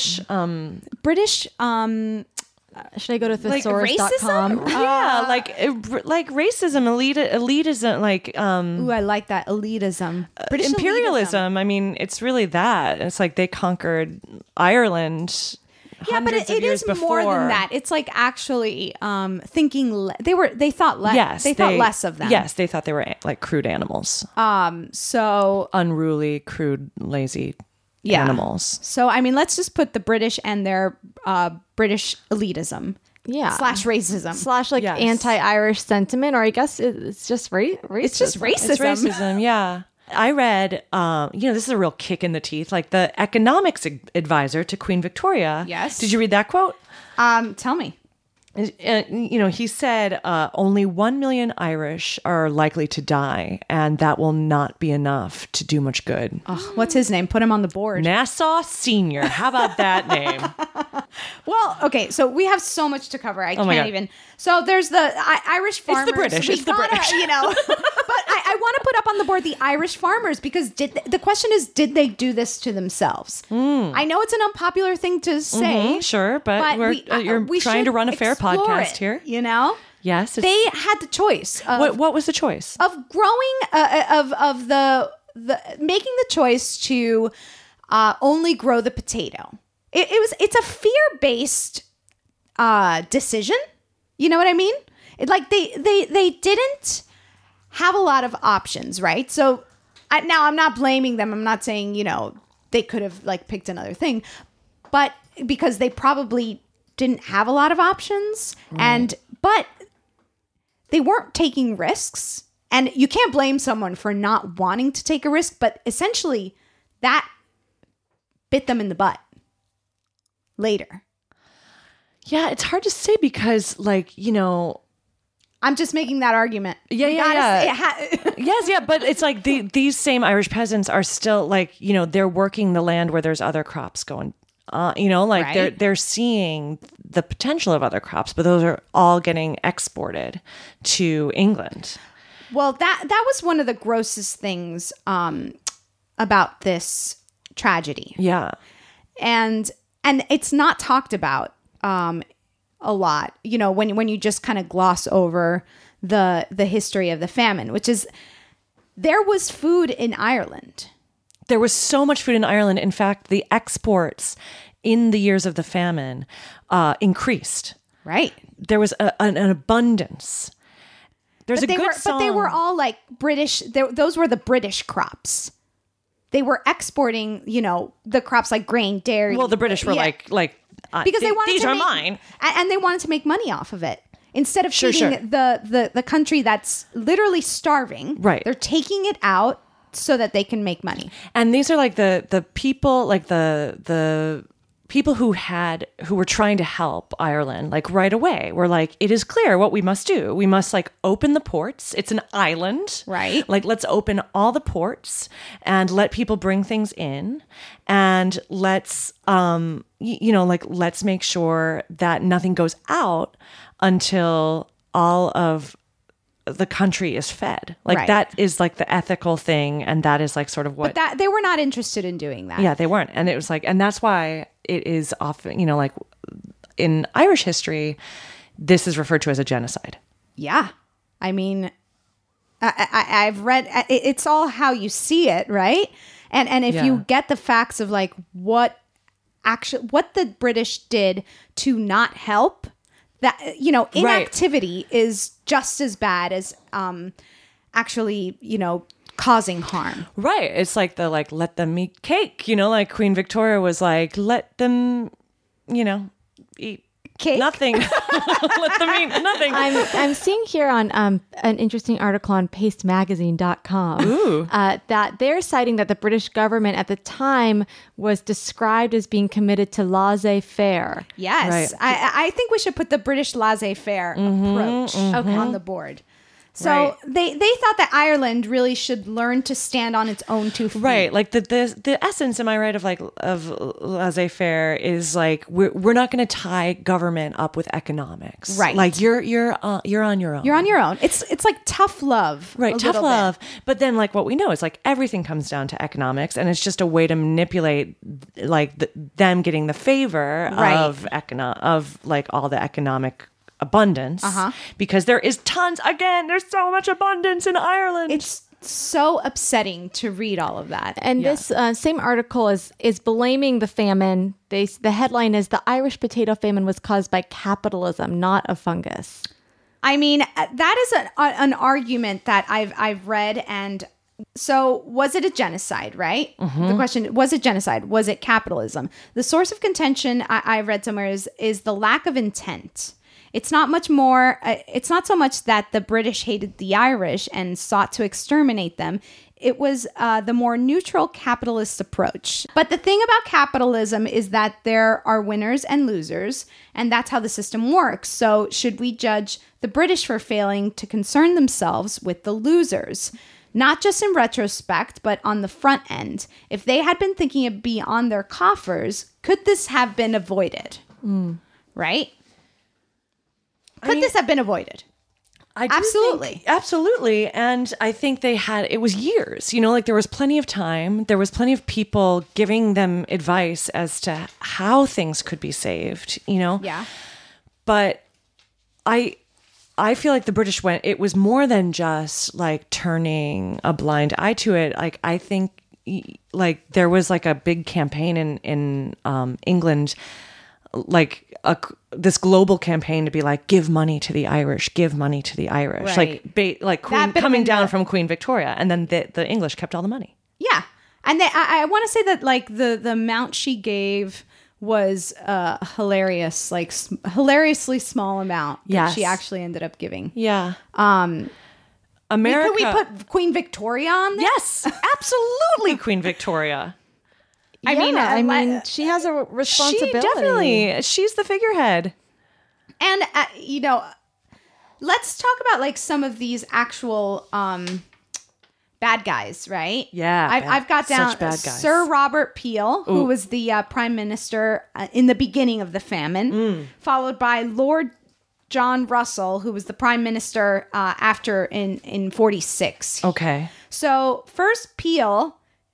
Should I go to thesaurus.com? Yeah, like racism, elitism, like ooh, I like that, elitism. British imperialism. I mean, it's really that. It's like they conquered Ireland Yeah, but hundreds it of years is more before. than that. It's like actually thinking. They thought less. Yes, they thought less of them. Yes, they thought they were like crude animals. So Unruly, crude, lazy yeah. animals. So I mean, let's just put the British and their British elitism. Yeah. Slash racism. Slash like Yes. anti-Irish sentiment, or I guess it's just racism. It's just racism. It's racism, yeah. I read, this is a real kick in the teeth, like the economics advisor to Queen Victoria. Yes. Did you read that quote? Tell me. He said only 1 million Irish are likely to die, and that will not be enough to do much good. Oh, what's his name? Put him on the board. Nassau Senior. How about that name? Well, okay, so we have so much to cover. I my can't God. even. So there's the Irish farmers. It's the British. We It's the gotta, British. But I want to put up on the board the Irish farmers because the question is, did they do this to themselves? I know it's an unpopular thing to say. Sure, but you're we trying should to run a fair explore podcast it, here. You know? Yes. They had the choice of What was the choice? of growing of the making the choice to only grow the potato. It's a fear-based decision. You know what I mean? They didn't have a lot of options, right? So now I'm not blaming them. I'm not saying, they could have like picked another thing, but because they probably didn't have a lot of options but they weren't taking risks, and you can't blame someone for not wanting to take a risk, but essentially that bit them in the butt later. Yeah, it's hard to say because, I'm just making that argument. Yes, but it's like these same Irish peasants are still they're working the land where there's other crops going. Right. They're seeing the potential of other crops, but those are all getting exported to England. Well, that was one of the grossest things about this tragedy. Yeah. And it's not talked about a lot, when you just kind of gloss over the history of the famine, which is there was food in Ireland. There was so much food in Ireland. In fact, the exports in the years of the famine increased. Right. There was an abundance. There's a good song. But they were all like British. Those were the British crops. They were exporting, the crops like grain, dairy. Well, the British were because they wanted these to are make, mine, and they wanted to make money off of it instead of Sure. feeding the country that's literally starving. Right. They're taking it out so that they can make money. And these are like the people, like the people who were trying to help Ireland, like right away. Were like, it is clear what we must do. We must open the ports. It's an island, right? Let's open all the ports and let people bring things in, and let's let's make sure that nothing goes out until all of the country is fed. Right. That is the ethical thing, and that is sort of what. But they were not interested in doing that. Yeah, they weren't, and it was and that's why it is often in Irish history, this is referred to as a genocide. Yeah, I mean, I've read it's all how you see it, right? And if you get the facts of what the British did to not help. That inactivity is just as bad as actually causing harm. Right. It's let them eat cake. Queen Victoria was let them eat cake. Nothing. Let them eat nothing. I'm seeing here on an interesting article on pastemagazine.com that they're citing that the British government at the time was described as being committed to laissez-faire. Yes. Right. I think we should put the British laissez-faire approach on the board. So they thought that Ireland really should learn to stand on its own 2 feet. Right. The essence, am I right, of laissez-faire is we're not going to tie government up with economics. Right. You're on your own. You're on your own. It's like tough love. Right. Tough love. But then what we know is everything comes down to economics, and it's just a way to manipulate them getting the favor of all the economic abundance because there is there's so much abundance in Ireland. so upsetting to read all of that. And this same article is blaming the famine. The headline is "The Irish Potato Famine was caused by capitalism, not a fungus." I mean, that is an argument that I've read. And so was it a genocide, right? The question, was it genocide? Was it capitalism? The source of contention I read somewhere is the lack of intent. It's not much more. It's not so much that the British hated the Irish and sought to exterminate them. It was the more neutral capitalist approach. But the thing about capitalism is that there are winners and losers, and that's how the system works. So should we judge the British for failing to concern themselves with the losers? Not just in retrospect, but on the front end. If they had been thinking beyond their coffers, could this have been avoided? Right? Could this have been avoided? Absolutely. And I think it was years, like there was plenty of time. There was plenty of people giving them advice as to how things could be saved, Yeah. But I feel like the British it was more than just like turning a blind eye to it. Like, I think like there was like a big campaign in England, like this global campaign to be like, give money to the Irish, right. like Queen, coming down from Queen Victoria, and then the English kept all the money. Yeah, and I want to say that like the amount she gave was hilarious, like hilariously small amount that she actually ended up giving. Yeah. America. Could we put Queen Victoria on there? Yes, absolutely, Queen Victoria. I mean, she has a responsibility. She's the figurehead. And, let's talk about like some of these actual bad guys, right? Yeah. I've got down such bad guys. Sir Robert Peel, who was the prime minister in the beginning of the famine, followed by Lord John Russell, who was the prime minister after in 46. Okay. So first Peel,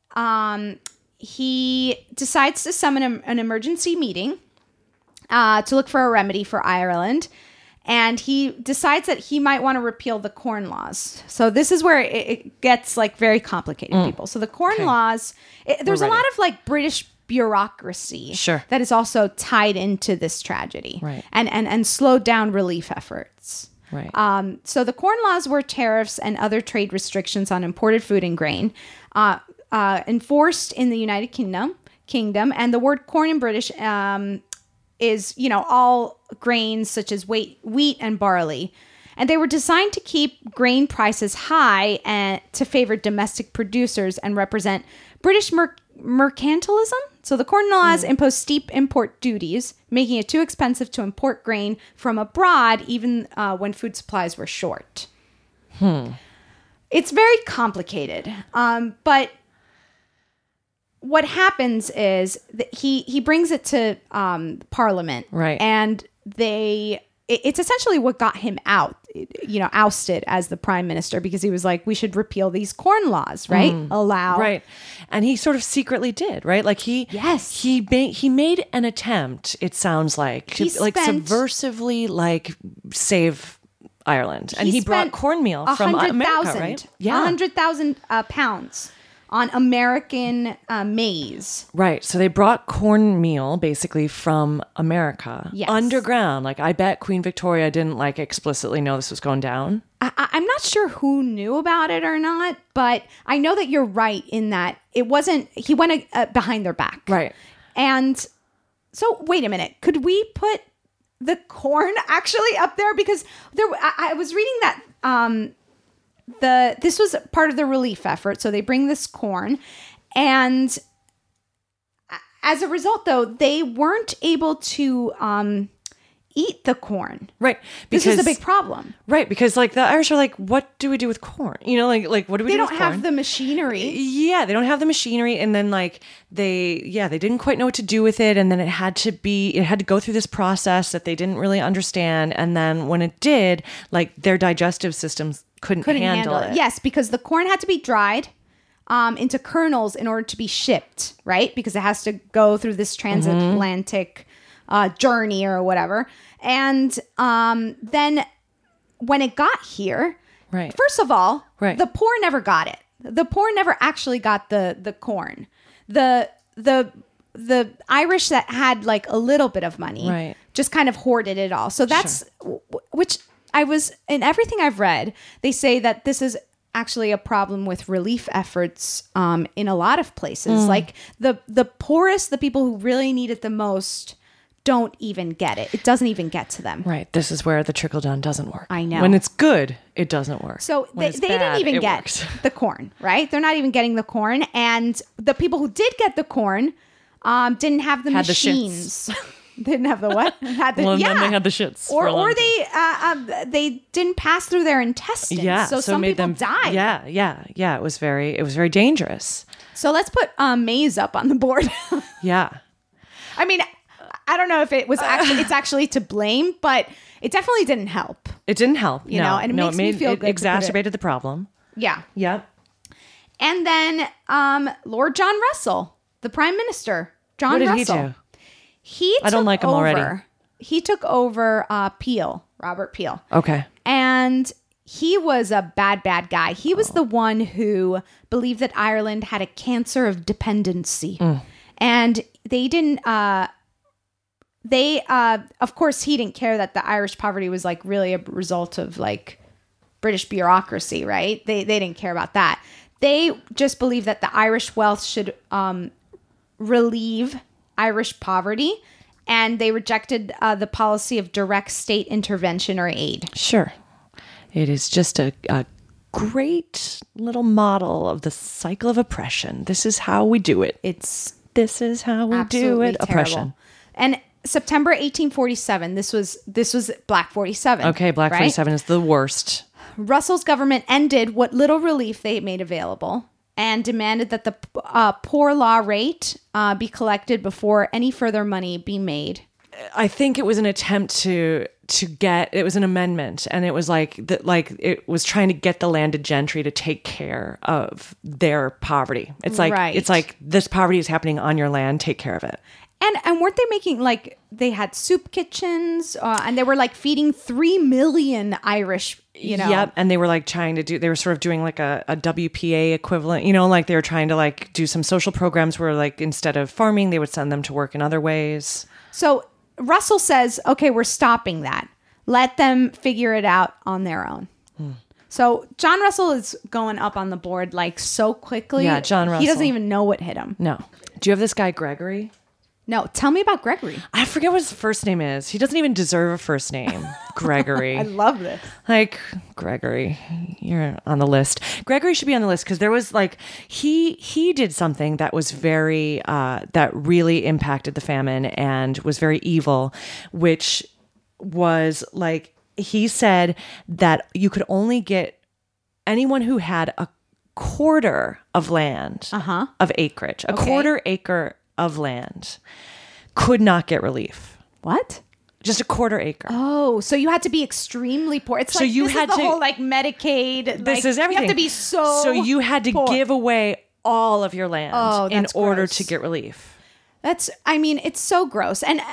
he decides to summon an emergency meeting to look for a remedy for Ireland. And he decides that he might want to repeal the Corn Laws. So this is where it gets like very complicated, people. So the Corn Laws, there's a lot of like British bureaucracy that is also tied into this tragedy, right? And slowed down relief efforts. Right. So the Corn Laws were tariffs and other trade restrictions on imported food and grain. Enforced in the United Kingdom, and the word corn in British is, all grains such as wheat and barley. And they were designed to keep grain prices high and to favor domestic producers and represent British mercantilism. So the Corn Laws imposed steep import duties, making it too expensive to import grain from abroad, even when food supplies were short. It's very complicated, but what happens is that he brings it to Parliament, right? And it's essentially what got him ousted as the prime minister, because he was like, we should repeal these Corn Laws, right? Right. And he sort of secretly did, right? Like he made an attempt, it sounds like, to subversively like save Ireland, and he brought cornmeal from America, right? Yeah, 100,000 pounds on American maize. Right. So they brought cornmeal basically from America underground. Like, I bet Queen Victoria didn't like explicitly know this was going down. I'm not sure who knew about it or not, but I know that you're right in that it wasn't, he went behind their back. Right. And so wait a minute, could we put the corn actually up there? Because I was reading that this was part of the relief effort. So they bring this corn, and as a result, though, they weren't able to eat the corn. Right. Because this is a big problem. Right. Because like the Irish are like, what do we do with corn? Like what do we do with corn? They don't have the machinery. Yeah, they don't have the machinery. And then like they didn't quite know what to do with it. And then it had to go through this process that they didn't really understand. And then when it did, like their digestive systems couldn't handle it. Yes, because the corn had to be dried into kernels in order to be shipped, right? Because it has to go through this transatlantic journey or whatever. And then when it got here, Right. First of all, Right. the poor never got it. The poor never actually got the corn. The Irish that had like a little bit of money Right. just kind of hoarded it all. So that's which I was in everything I've read, they say that this is actually a problem with relief efforts in a lot of places. Like the poorest, the people who really need it the most, don't even get it. It doesn't even get to them. Right. This is where the trickle down doesn't work. I know. When it's good, it doesn't work. So When they it's didn't bad, even it get works. the corn, right? They're not even getting the corn. And the people who did get the corn didn't have the Had the machines. Didn't have the what? Had the, Well, yeah. then they had the shits. Or for a long or time. they didn't pass through their intestines. Yeah, So it some made people them died. Yeah. It was very dangerous. So let's put maize up on the board. Yeah. I mean, I don't know if it was actually it's actually to blame, but it definitely didn't help. It didn't help. You know, and it makes me feel good to put It it- exacerbated the problem. Yeah. Yep. And then Lord John Russell, the Prime Minister, John What did Russell. he do? I don't like him already. He took over Peel, Robert Peel. Okay. And he was a bad guy. He was the one who believed that Ireland had a cancer of dependency. And they didn't, of course, he didn't care that the Irish poverty was like really a result of like British bureaucracy, right? They didn't care about that. They just believed that the Irish wealth should relieve Irish poverty, and they rejected the policy of direct state intervention or aid. Sure. It is just a great little model of the cycle of oppression. This is how we do it. This is how we do Absolutely it. terrible. Oppression. And September 1847, this was Black 47. Okay, Black right? 47 is the worst. Russell's government ended what little relief they made available and demanded that the poor law rate be collected before any further money be made. I think it was an attempt to get, it was an amendment, and it was it was trying to get the landed gentry to take care of their poverty. It's like Right. it's like this poverty is happening on your land, take care of it. And weren't they making like they had soup kitchens and they were like feeding 3 million Irish, you know. Yep, and they were like trying to do, they were sort of doing like a WPA equivalent, you know, like they were trying to like do some social programs where like instead of farming, they would send them to work in other ways. So Russell says, okay, we're stopping that. Let them figure it out on their own. So John Russell is going up on the board like so quickly. Yeah, John Russell. He doesn't even know what hit him. No. Do you have this guy Gregory? No, tell me about Gregory. I forget what his first name is. He doesn't even deserve a first name. Gregory. I love this. Like, Gregory, you're on the list. Gregory should be on the list because there was like, he did something that was very, that really impacted the famine and was very evil, which was like, he said that you could only get anyone who had a quarter of land, of acreage, a quarter acre of land could not get relief. What? Just a quarter acre. Oh, so you had to be extremely poor. It's So like you this had is the to- whole like Medicaid. This like, is everything. You have to be so you had to poor. give away all of your land Oh, in that's order gross. to get relief. That's, I mean, it's so gross. And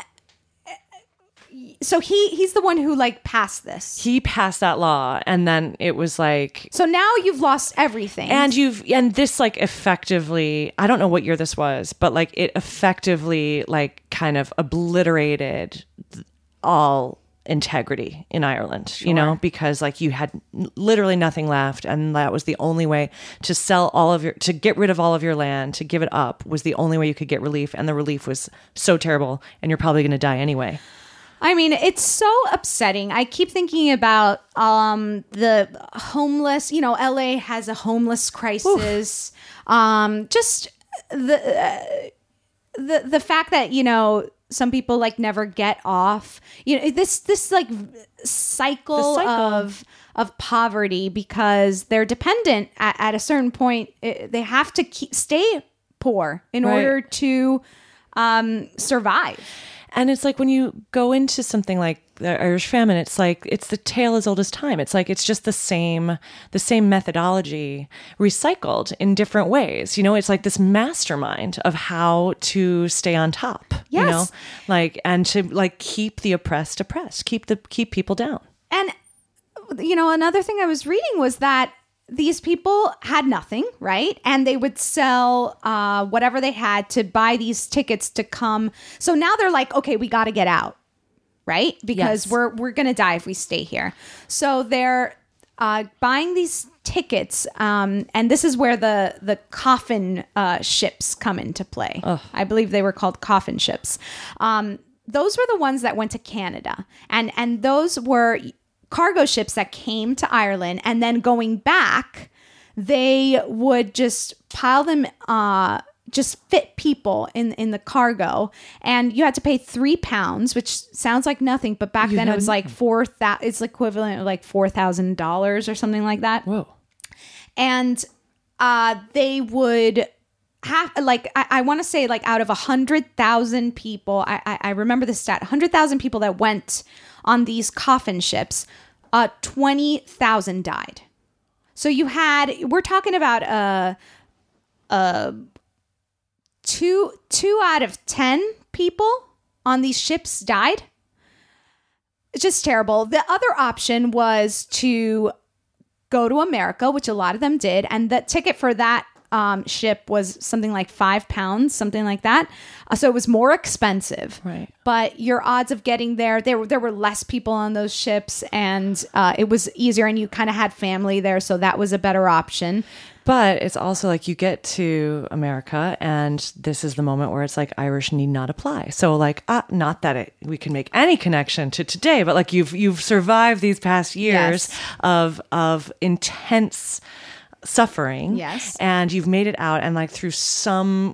so he's the one who like passed this. He passed that law, and then it was like, So now you've lost everything. and this like effectively, I don't know what year this was, but like it effectively like kind of obliterated all integrity in Ireland, you know, because like you had literally nothing left, and that was the only way to to get rid of all of your land, to give it up was the only way you could get relief, and the relief was so terrible, and you're probably going to die anyway. I mean, it's so upsetting. I keep thinking about the homeless. You know, LA has a homeless crisis. Just the fact that, you know, some people like never get off. You know, this like cycle of poverty because they're dependent at a certain point. They have to stay poor in order to survive. And it's like when you go into something like the Irish famine, it's like it's the tale as old as time. It's like it's just the same methodology recycled in different ways. You know, it's like this mastermind of how to stay on top. Yes. You know, like, and to like keep the oppressed, keep people down. And another thing I was reading was that these people had nothing, right? And they would sell whatever they had to buy these tickets to come. So now they're like, okay, we got to get out, right? Because we're going to die if we stay here. So they're buying these tickets. And this is where the coffin ships come into play. Ugh. I believe they were called coffin ships. Those were the ones that went to Canada. And those were cargo ships that came to Ireland, and then going back, they would just pile them, just fit people in the cargo, and you had to pay £3, which sounds like nothing, but back then it was like it's equivalent of like $4,000 or something like that. Whoa! And they would have, like, I want to say, like, out of 100,000 people, I remember the stat, 100,000 people that went on these coffin ships, 20,000 died. So we're talking about two out of 10 people on these ships died. It's just terrible. The other option was to go to America, which a lot of them did, and the ticket for that ship was something like £5, something like that. So it was more expensive, right? But your odds of getting there were less people on those ships, and it was easier, and you kind of had family there, so that was a better option. But it's also like you get to America, and this is the moment where it's like Irish need not apply. So like, not that we can make any connection to today, but like you've survived these past years of intense suffering, yes, and you've made it out, and like through some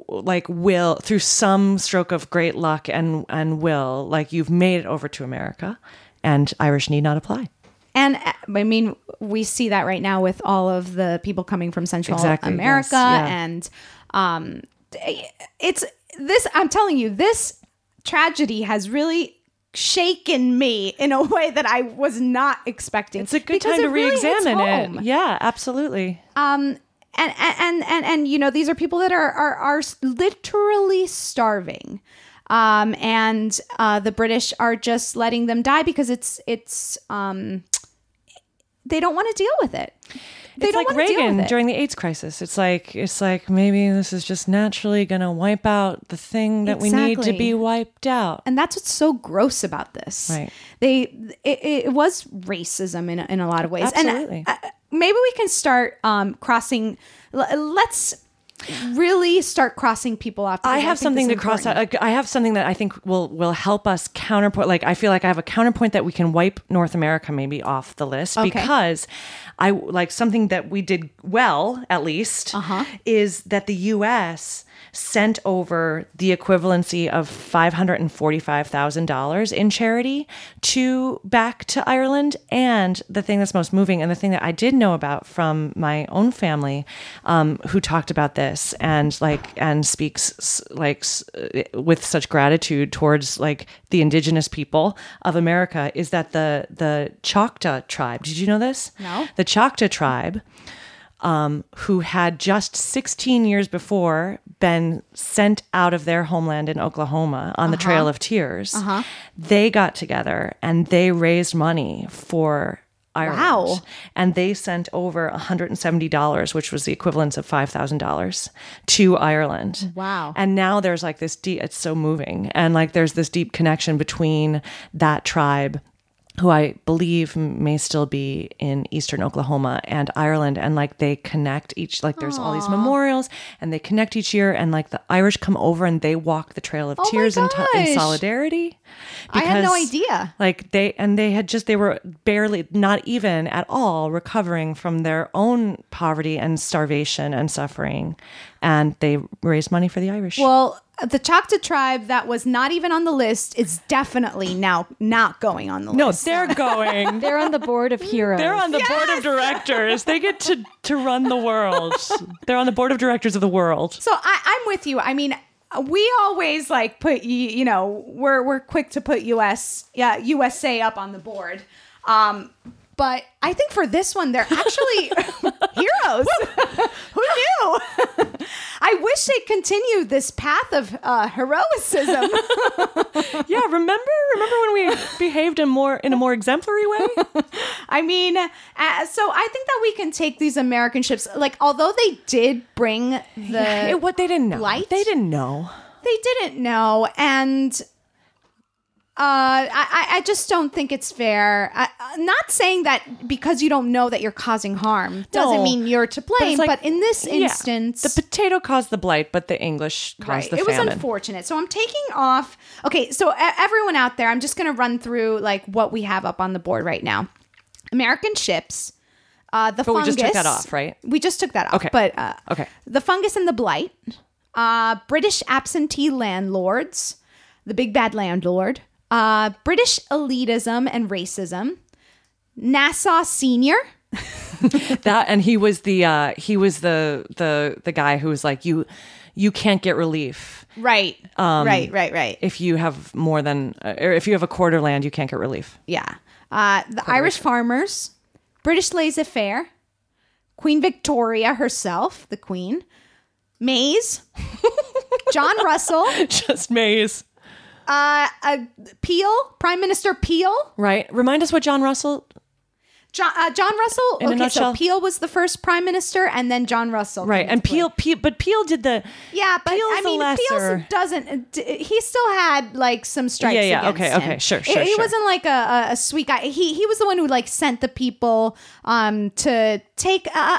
stroke of great luck and will, like you've made it over to America, and Irish need not apply. And I mean, we see that right now with all of the people coming from Central America, yes, and it's this. I'm telling you, this tragedy has really shaken me in a way that I was not expecting. It's a good time to re-examine it. Yeah, absolutely. And these are people that are literally starving. And the British are just letting them die because it's they don't want to deal with it. They it's don't like want to deal with Reagan it. during the AIDS crisis. It's like maybe this is just naturally going to wipe out the thing that we need to be wiped out. And that's what's so gross about this. Right. It was racism in a lot of ways. Absolutely. And maybe we can start crossing. Let's really start crossing people off. I have something to cross out. I have something that I think will help us counterpoint. Like, I feel like I have a counterpoint that we can wipe North America maybe off the list, because I like something that we did well, at least, is that the U.S. sent over the equivalency of $545,000 in charity back to Ireland. And the thing that's most moving, and the thing that I did know about from my own family, who talked about this and speaks with such gratitude towards like the indigenous people of America, is that the Choctaw tribe. Did you know this? No. The Choctaw tribe, who had just 16 years before been sent out of their homeland in Oklahoma on the Trail of Tears, they got together and they raised money for Ireland. Wow. And they sent over $170, which was the equivalent of $5,000 to Ireland. Wow. And now there's like this it's so moving. And like there's this deep connection between that tribe, who I believe may still be in eastern Oklahoma, and Ireland. And like they connect each, like there's all these memorials, and they connect each year, and like the Irish come over and they walk the Trail of Tears in solidarity. I had no idea. Like they were barely, not even at all, recovering from their own poverty and starvation and suffering. And they raised money for the Irish. Well, the Choctaw tribe that was not even on the list is definitely now not going on the list. No, they're going. They're on the board of heroes. They're on the board of directors. They get to run the world. They're on the board of directors of the world. So I'm with you. I mean, we always like put, we're quick to put USA up on the board. But I think for this one, they're actually heroes. Who knew? I wish they continued this path of heroicism. Yeah, remember when we behaved in a more exemplary way? I mean, so I think that we can take these American ships, like, although they did bring what they didn't know. Light, they didn't know. They didn't know, and I just don't think it's fair. Not saying that because you don't know that you're causing harm doesn't mean you're to blame, but in this instance... The potato caused the blight, but the English caused the famine. It was unfortunate. So I'm taking off... Okay, so everyone out there, I'm just going to run through like what we have up on the board right now. American ships, the fungus... But we just took that off, right? We just took that off. Okay. But okay. The fungus and the blight, British absentee landlords, the big bad landlord, British elitism and racism, Nassau Senior. That, and he was the guy who was like, you can't get relief. Right. Right. If you have more than, or if you have a quarter land, you can't get relief. Yeah. The Irish farmers, British laissez-faire, Queen Victoria herself, the Queen, Mays, John Russell. Just Mays. Peel, Prime Minister Peel. Right. Remind us what John Russell... John Russell. In a nutshell. So Peel was the first prime minister, and then John Russell. Right, and Peel did the... Yeah, but Peel's I mean, Peel doesn't... He still had like some strikes against him. Okay, sure. He wasn't like a sweet guy. He was the one who like sent the people to take...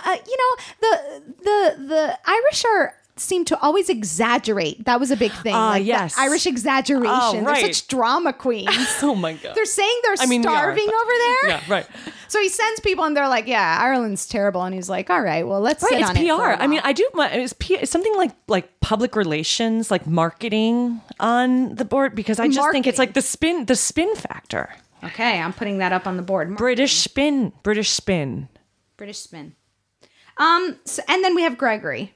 the Irish seem to always exaggerate. That was a big thing. Yes. Irish exaggeration. Oh, right. They're such drama queens. Oh my God. They're saying they're starving over there. Yeah, right. So he sends people and they're like, yeah, Ireland's terrible. And he's like, all right, well, let's sit on it. It's PR. For a while. I mean, it's something like public relations, like marketing on the board, because I just think it's like the spin factor. Okay, I'm putting that up on the board. British spin. So, and then we have Gregory,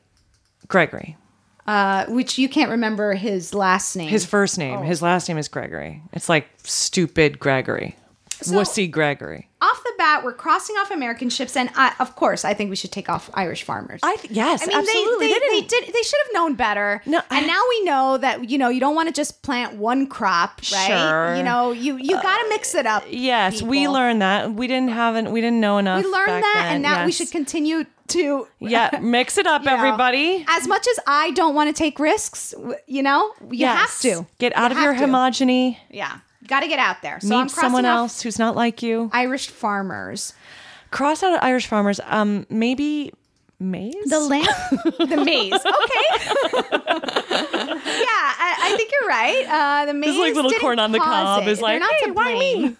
which you can't remember his last name. His first name. His last name is Gregory. It's like stupid Gregory. Wussy Gregory. Off the bat, we're crossing off American ships, and of course, I think we should take off Irish farmers. Yes, absolutely. They should have known better. No, and now we know that you don't want to just plant one crop, right? Sure. You got to mix it up. Yes, people. we learned that. We didn't know enough. We learned back that, then. and now we should continue to mix it up, everybody. As much as I don't want to take risks, you have to get out of your homogeny. Yeah. Got to get out there. So meet I'm crossing someone off else who's not like you. Irish farmers. Cross out Irish farmers. Maybe maize? The maize. Okay. Yeah, I think you're right. The maize. It's like little corn on the cob is like, hey, why me?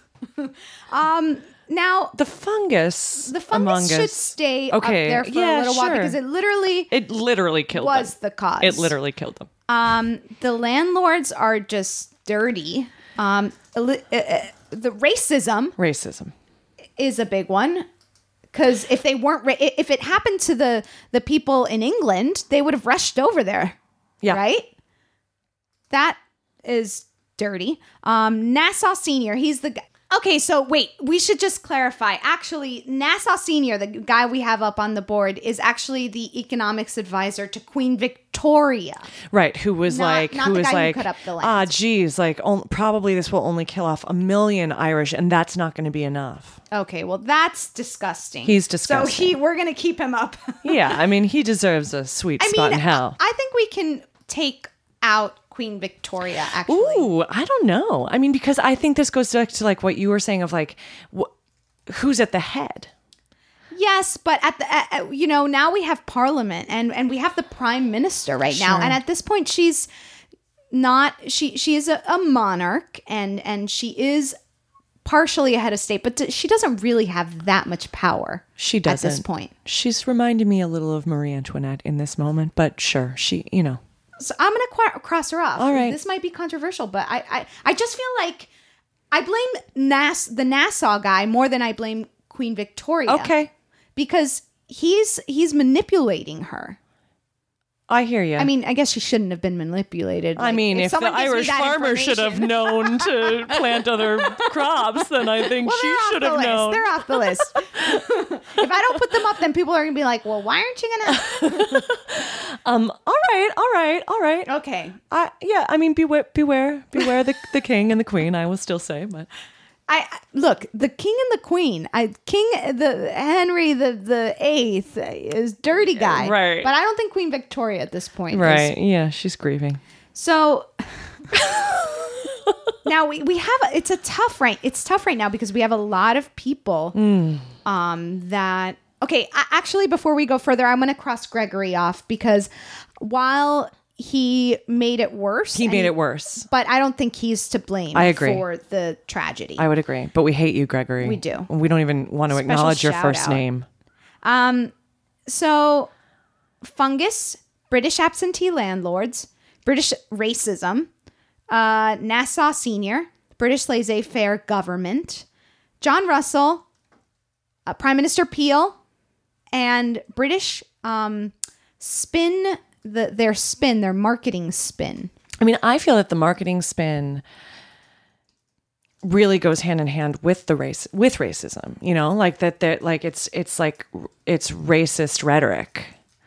Now the fungus should stay up there for a little while because it literally killed was them. The cause. It literally killed them. The landlords are just dirty. The racism is a big one because if they weren't, if it happened to the people in England, they would have rushed over there. Yeah. Right. That is dirty. Nassau Senior. He's the guy. Okay, so wait, we should just clarify. Actually, Nassau Senior, the guy we have up on the board, is actually the economics advisor to Queen Victoria. Right, who was not the guy who cut up the land. Geez, probably this will only kill off 1 million Irish, and that's not going to be enough. Okay, well, that's disgusting. He's disgusting. So we're going to keep him up. Yeah, I mean, he deserves a sweet spot in hell. I think we can take out Queen Victoria, actually. Ooh, I don't know. I mean, because I think this goes back to like what you were saying of like, who's at the head? Yes, but at the now we have Parliament and we have the Prime Minister right now, and at this point she's not. She is a monarch and she is partially a head of state, but she doesn't really have that much power. She doesn't at this point. She's reminding me a little of Marie Antoinette in this moment, but sure, she. So I'm going to cross her off. All right. This might be controversial, but I just feel like I blame the Nassau guy more than I blame Queen Victoria. Okay. Because he's manipulating her. I hear you. I mean, I guess she shouldn't have been manipulated. I mean, if the someone gives me Irish that farmer should have known to plant other crops, then I think she should have known. They're off the list. If I don't put them up, then people are going to be like, well, why aren't you going to? All right. Okay. Yeah, I mean, beware the king and the queen, I will still say, but... Look, the king and the queen. Henry the Eighth is dirty guy, right? But I don't think Queen Victoria at this point, right? Yeah, she's grieving. So now we have it's tough right now because we have a lot of people that. Okay, actually, before we go further, I'm going to cross Gregory off because while he made it worse. But I don't think he's to blame for the tragedy. I would agree. But we hate you, Gregory. We do. We don't even want to acknowledge your first name. So, fungus, British absentee landlords, British racism, Nassau Senior, British laissez-faire government, John Russell, Prime Minister Peel, and British spin... their marketing spin. I mean, I feel that the marketing spin really goes hand in hand with racism, you know, like that like it's racist rhetoric.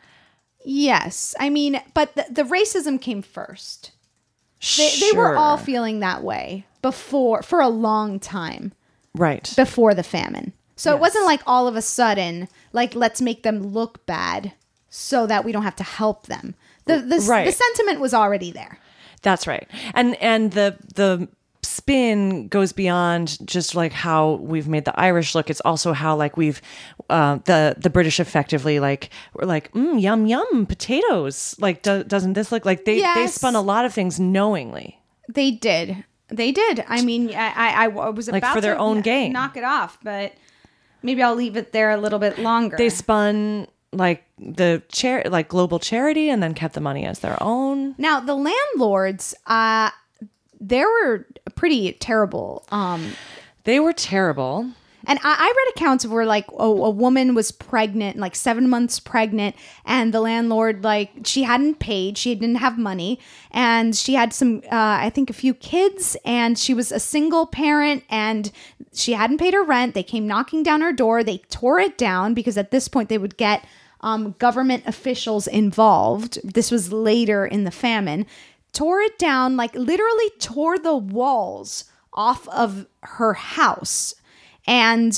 Yes. I mean, but the racism came first. They were all feeling that way for a long time. Right. Before the famine. So It wasn't like all of a sudden, like, let's make them look bad so that we don't have to help them. The sentiment was already there. That's right. And the spin goes beyond just like how we've made the Irish look. It's also how like we've the British effectively like were like yum yum potatoes. Like doesn't this look like they spun a lot of things knowingly. They did. I mean, I was like about for their to own gain. Knock it off, but maybe I'll leave it there a little bit longer. They spun like the like global charity and then kept the money as their own. Now the landlords, they were pretty terrible. They were terrible. And I read accounts where like a woman was pregnant, like 7 months pregnant, and the landlord, like she hadn't paid, she didn't have money, and she had some, I think a few kids, and she was a single parent, and she hadn't paid her rent. They came knocking down her door. They tore it down because at this point they would get government officials involved. This was later in the famine. Tore it down, like literally tore the walls off of her house. And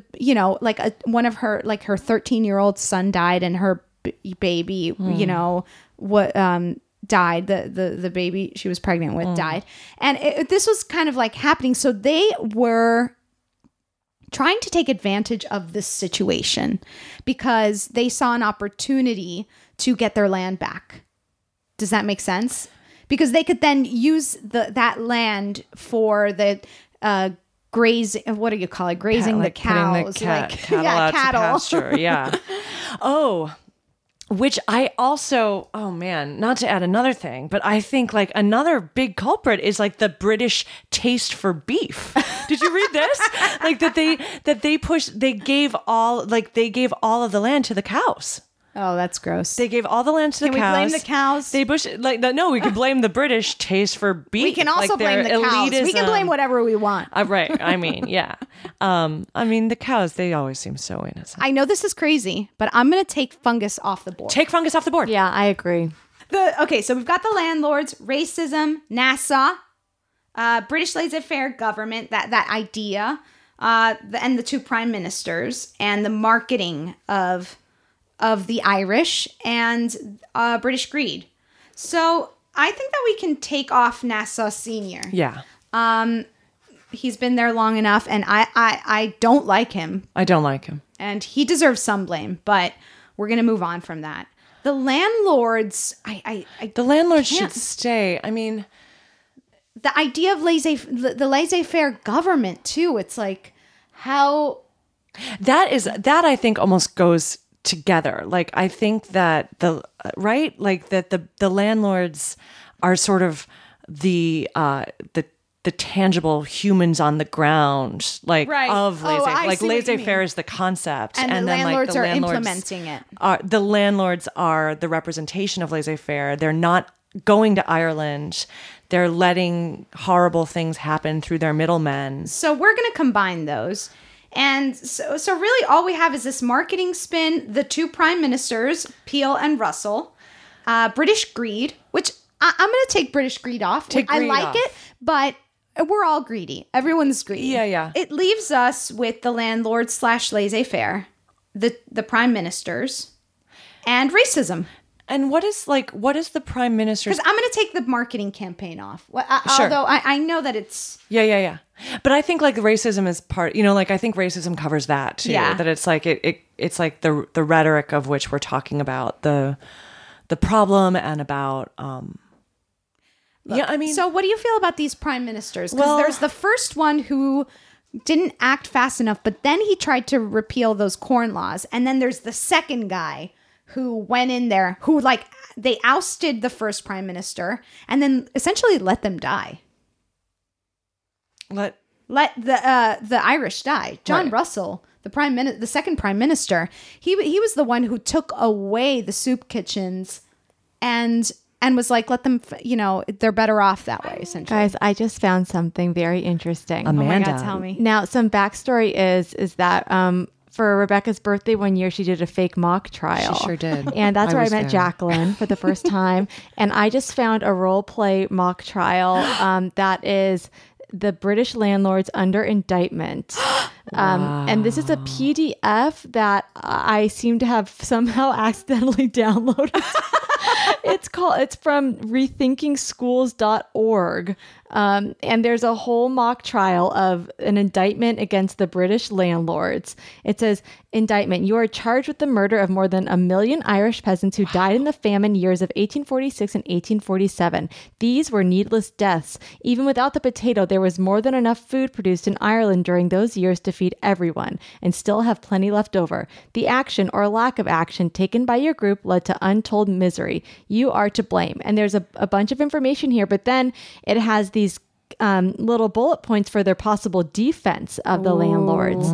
one of her, like her 13-year-old son died, and her baby, died. The baby she was pregnant with died. And this was kind of like happening. So they were trying to take advantage of this situation because they saw an opportunity to get their land back. Does that make sense? Because they could then use that land for the grazing. What do you call it? Grazing the cows, cattle out to pasture. Yeah. Which I also, not to add another thing, but I think like another big culprit is like the British taste for beef. Did you read this? Like they gave all of the land to the cows. Oh, that's gross. They gave all the land to the cows. Can we blame the cows? We can blame the British taste for beef. We can also blame the cows. We can blame whatever we want. Right. I mean, yeah. The cows, they always seem so innocent. I know this is crazy, but I'm going to take fungus off the board. Take fungus off the board. Yeah, I agree. So we've got the landlords, racism, Nassau, British laissez-faire government, that idea, and the two prime ministers, and the marketing of the Irish and British greed. So I think that we can take off Nassau Senior. Yeah. He's been there long enough, and I don't like him. I don't like him. And he deserves some blame, but we're going to move on from that. The landlords, the landlords should stay. I mean, the idea of the laissez-faire government too. It's like how that I think almost goes together. Like I think that the landlords are sort of the the tangible humans on the ground, like of laissez-faire. Like laissez-faire is the concept, and then landlords are implementing it. The landlords are the representation of laissez-faire. They're not going to Ireland. They're letting horrible things happen through their middlemen. So we're going to combine those. And so really all we have is this marketing spin, the two prime ministers, Peel and Russell, British greed, which I'm going to take British greed off. I like it, but we're all greedy. Everyone's greedy. Yeah. It leaves us with the landlords / laissez-faire, the prime ministers, and racism. And what is the prime minister's... Because I'm going to take the marketing campaign off. Sure. Although I know that it's... Yeah. But I think like racism is part, I think racism covers that too. Yeah. That it's like, it's like the rhetoric of which we're talking about the problem and about... So what do you feel about these prime ministers? Because there's the first one who didn't act fast enough, but then he tried to repeal those corn laws. And then there's the second guy who went in there, who they ousted the first prime minister and then essentially let them die. Let the Irish die. John Russell, the second prime minister, he was the one who took away the soup kitchens and was like, let them, they're better off that way, essentially. Guys, I just found something very interesting. Amanda. Oh my God, tell me. Now, some backstory is that for Rebecca's birthday one year, she did a fake mock trial. She sure did. And that's where I met there. Jacqueline for the first time. And I just found a role play mock trial that is the British landlords under indictment. And this is a PDF that I seem to have somehow accidentally downloaded. It's from rethinkingschools.org. And there's a whole mock trial of an indictment against the British landlords. It says, indictment, you are charged with the murder of more than 1 million Irish peasants who died in the famine years of 1846 and 1847. These were needless deaths. Even without the potato, there was more than enough food produced in Ireland during those years to feed everyone, and still have plenty left over. The action or lack of action taken by your group led to untold misery. You are to blame. And there's a bunch of information here, but then it has these little bullet points for their possible defense of the landlords.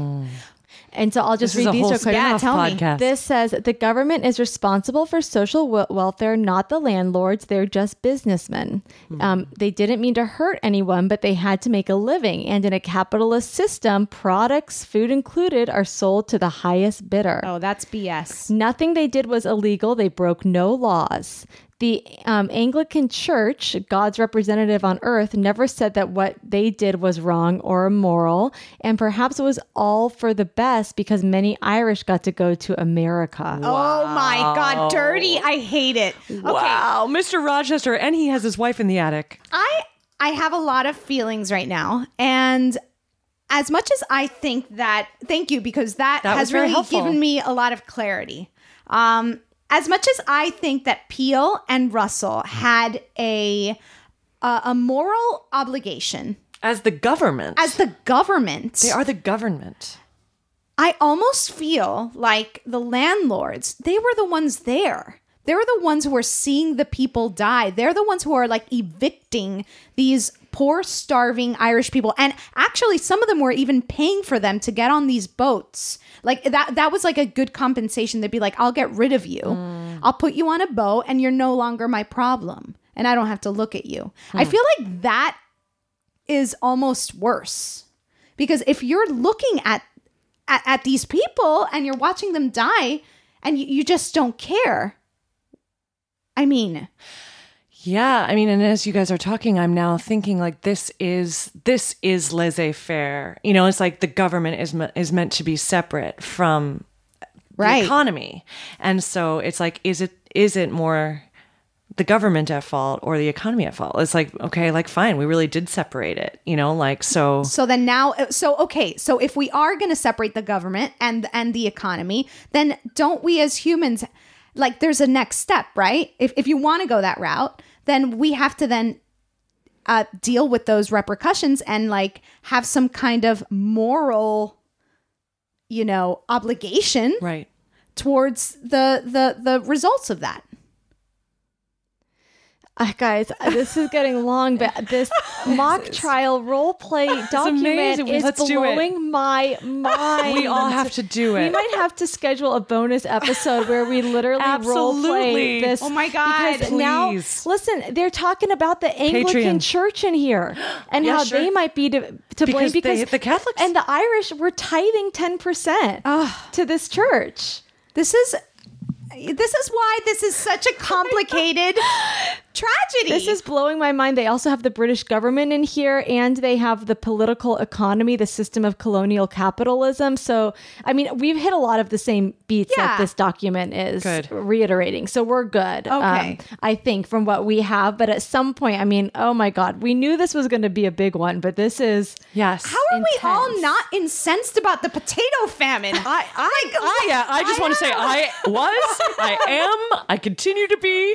And so I'll just read these real quick. Yeah, tell me. This says the government is responsible for social welfare, not the landlords. They're just businessmen. They didn't mean to hurt anyone, but they had to make a living. And in a capitalist system, products, food included, are sold to the highest bidder. Oh, that's BS. Nothing they did was illegal. They broke no laws. The Anglican Church, God's representative on earth, never said that what they did was wrong or immoral, and perhaps it was all for the best because many Irish got to go to America. Wow. Oh my God, dirty. I hate it. Okay. Wow, Mr. Rochester, and he has his wife in the attic. I have a lot of feelings right now, and as much as I think that, thank you, because that has really given me a lot of clarity. As much as I think that Peel and Russell had a moral obligation. As the government. They are the government. I almost feel like the landlords, they were the ones there. They were the ones who were seeing the people die. They're the ones who are like evicting these poor, starving Irish people. And actually, some of them were even paying for them to get on these boats. Like that was like a good compensation. They'd be like, I'll get rid of you. I'll put you on a boat and you're no longer my problem. And I don't have to look at you. I feel like that is almost worse. Because if you're looking at these people and you're watching them die and you just don't care. I mean... Yeah, I mean, and as you guys are talking, I'm now thinking like this is laissez-faire. It's like the government is meant to be separate from the economy, and so it's like, is it more the government at fault or the economy at fault? It's like, okay, like fine, we really did separate it, so. So then now, so if we are going to separate the government and the economy, then don't we as humans, like there's a next step, right? If you want to go that route, then we have to then deal with those repercussions and like have some kind of moral, obligation towards the results of that. Guys, this is getting long, but this mock trial role play document is blowing my mind. We all have to do it. We might have to schedule a bonus episode where we literally role play this. Oh my God. Because now, listen, they're talking about the Anglican Church in here and how they might be to blame because the Catholics and the Irish were tithing 10% to this church. This is why this is such a complicated tragedy. This is blowing my mind. They also have the British government in here, and they have the political economy, the system of colonial capitalism. So, I mean, we've hit a lot of the same beats that this document is reiterating. So we're good. Okay. I think from what we have. But at some point, I mean, oh my God, we knew this was going to be a big one, but this is How are we all not incensed about the potato famine? I just want to say I am, I continue to be.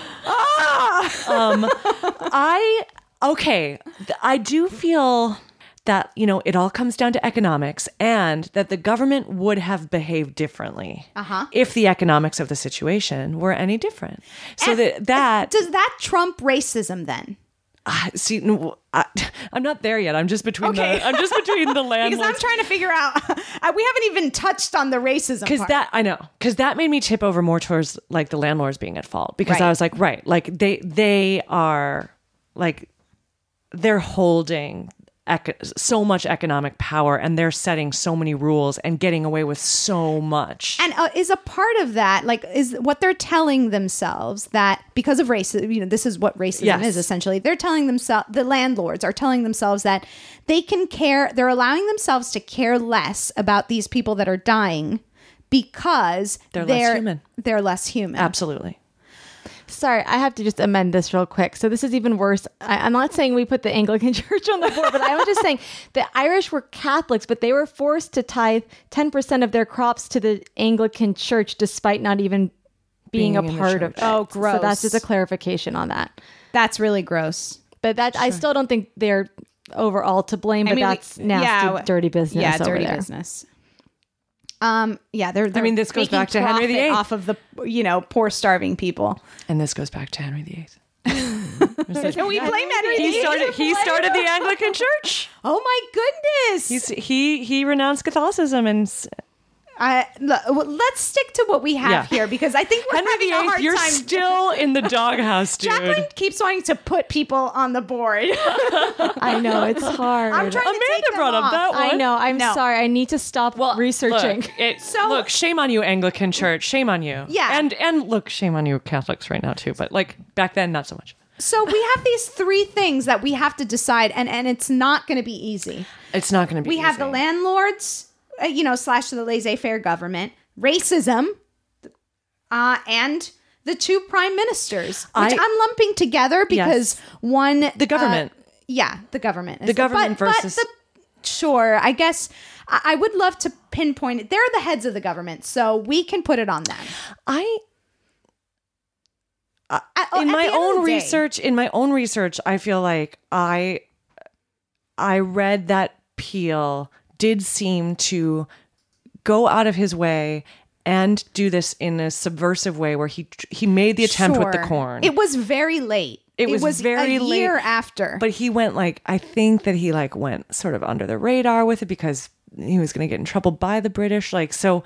I do feel that, it all comes down to economics and that the government would have behaved differently if the economics of the situation were any different. So that does that trump racism then? See, no, I'm not there yet. I'm just between the landlords. Because I'm trying to figure out. We haven't even touched on the racism part. Because that made me tip over more towards like the landlords being at fault. Because I was like, they are like they're holding so much economic power and they're setting so many rules and getting away with so much. And is a part of that, is what they're telling themselves that because of racism, this is what racism is essentially. They're telling themselves, the landlords are telling themselves that they can care, they're allowing themselves to care less about these people that are dying because they're less human. They're less human. Absolutely. Sorry, I have to just amend this real quick. So this is even worse. I'm not saying we put the Anglican Church on the board, but I was just saying the Irish were Catholics, but they were forced to tithe 10% of their crops to the Anglican Church despite not even being a part of it. Oh, gross. So that's just a clarification on that. That's really gross. But I still don't think they're overall to blame, but that's nasty, dirty business. Yeah, over dirty there. business. They're this goes back to Henry VIII. Off of the, poor starving people. And this goes back to Henry VIII. Can we blame Henry VIII? He started the Anglican Church. Oh my goodness. He renounced Catholicism and... let's stick to what we have here because I think we're Henry having a hard VIII, you're time. still in the doghouse, dude. Jacqueline keeps wanting to put people on the board. I know, it's hard. I'm trying to take them brought up off. that one. I know. I'm sorry. I need to stop researching. Look, shame on you, Anglican Church. Shame on you. Yeah. And look, shame on you, Catholics right now too. But back then, not so much. So we have these three things that we have to decide, and it's not going to be easy. It's not going to be easy. We have the landlords, / the laissez-faire government, racism, and the two prime ministers, which I'm lumping together because one... The government. The government. The government versus... Sure, I guess I would love to pinpoint it. They're the heads of the government, so we can put it on them. In my own research, I feel like I read that Peel did seem to go out of his way and do this in a subversive way where he made the attempt with the corn. It was very late. It was very a year after. But he went I think that he went sort of under the radar with it because he was going to get in trouble by the British. Whatever.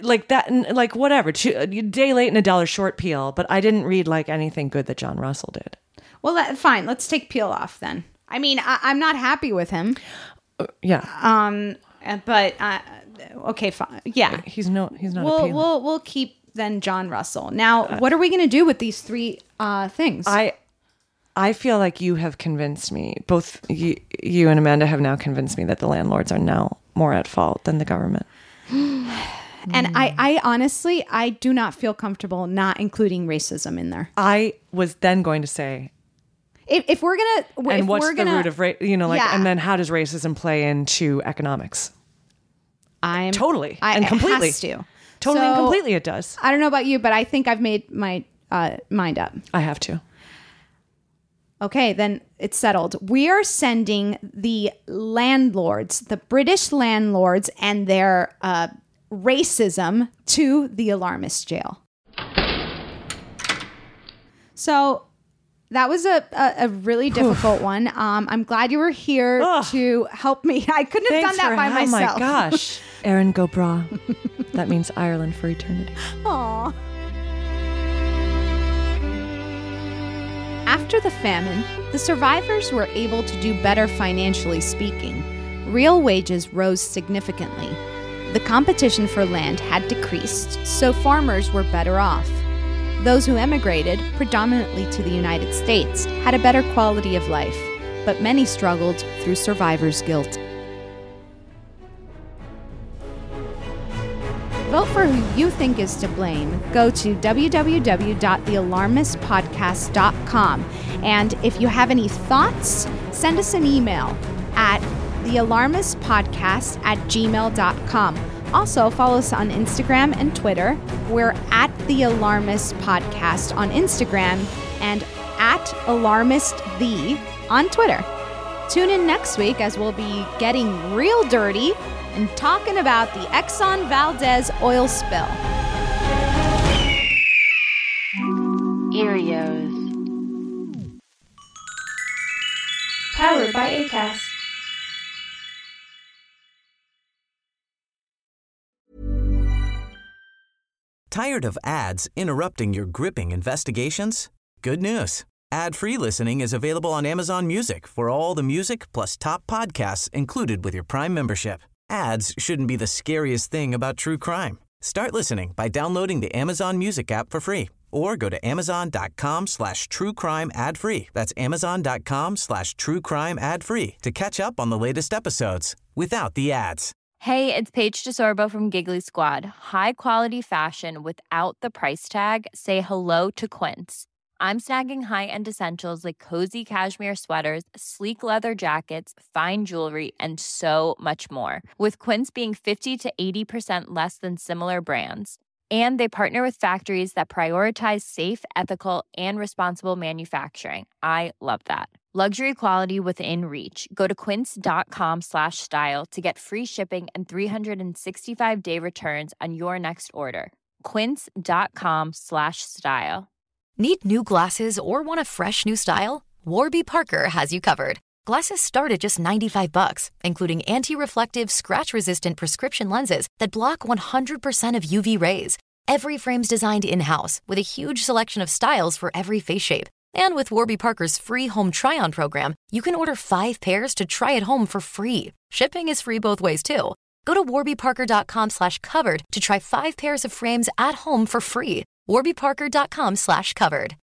A day late and a dollar short, Peel. But I didn't read anything good that John Russell did. Well, fine. Let's take Peel off then. I mean, I'm not happy with him. Yeah. But okay, fine. Yeah. He's not appealing. We'll keep then John Russell. Now, what are we going to do with these three things? I feel like you have convinced me. Both you and Amanda have now convinced me that the landlords are now more at fault than the government. And I honestly, I do not feel comfortable not including racism in there. I was then going to say, if we're gonna, and what's the root of and then how does racism play into economics? Totally and completely. It has to. Totally and completely, it does. I don't know about you, but I think I've made my mind up. I have to. Okay, then it's settled. We are sending the landlords, the British landlords, and their racism to the alarmist jail. So That was a really difficult one. I'm glad you were here to help me. I couldn't have done that by myself. Oh my gosh. Erin go bra. That means Ireland for eternity. Aww. After the famine, the survivors were able to do better financially speaking. Real wages rose significantly. The competition for land had decreased, so farmers were better off. Those who emigrated, predominantly to the United States, had a better quality of life, but many struggled through survivor's guilt. Vote for who you think is to blame. Go to www.thealarmistpodcast.com. And if you have any thoughts, send us an email at thealarmistpodcast@gmail.com. Also, follow us on Instagram and Twitter. We're at The Alarmist Podcast on Instagram and at AlarmistThe on Twitter. Tune in next week as we'll be getting real dirty and talking about the Exxon Valdez oil spill. Erios. Powered by Acast. Tired of ads interrupting your gripping investigations? Good news. Ad-free listening is available on Amazon Music for all the music plus top podcasts included with your Prime membership. Ads shouldn't be the scariest thing about true crime. Start listening by downloading the Amazon Music app for free or go to amazon.com/truecrime ad-free. That's amazon.com/truecrime ad-free to catch up on the latest episodes without the ads. Hey, it's Paige DeSorbo from Giggly Squad. High quality fashion without the price tag. Say hello to Quince. I'm snagging high-end essentials like cozy cashmere sweaters, sleek leather jackets, fine jewelry, and so much more. With Quince being 50 to 80% less than similar brands. And they partner with factories that prioritize safe, ethical, and responsible manufacturing. I love that. Luxury quality within reach. Go to quince.com/style to get free shipping and 365-day returns on your next order. Quince.com/style. Need new glasses or want a fresh new style? Warby Parker has you covered. Glasses start at just $95, including anti-reflective, scratch-resistant prescription lenses that block 100% of UV rays. Every frame's designed in-house with a huge selection of styles for every face shape. And with Warby Parker's free home try-on program, you can order 5 pairs to try at home for free. Shipping is free both ways, too. Go to warbyparker.com/covered to try 5 pairs of frames at home for free. warbyparker.com/covered.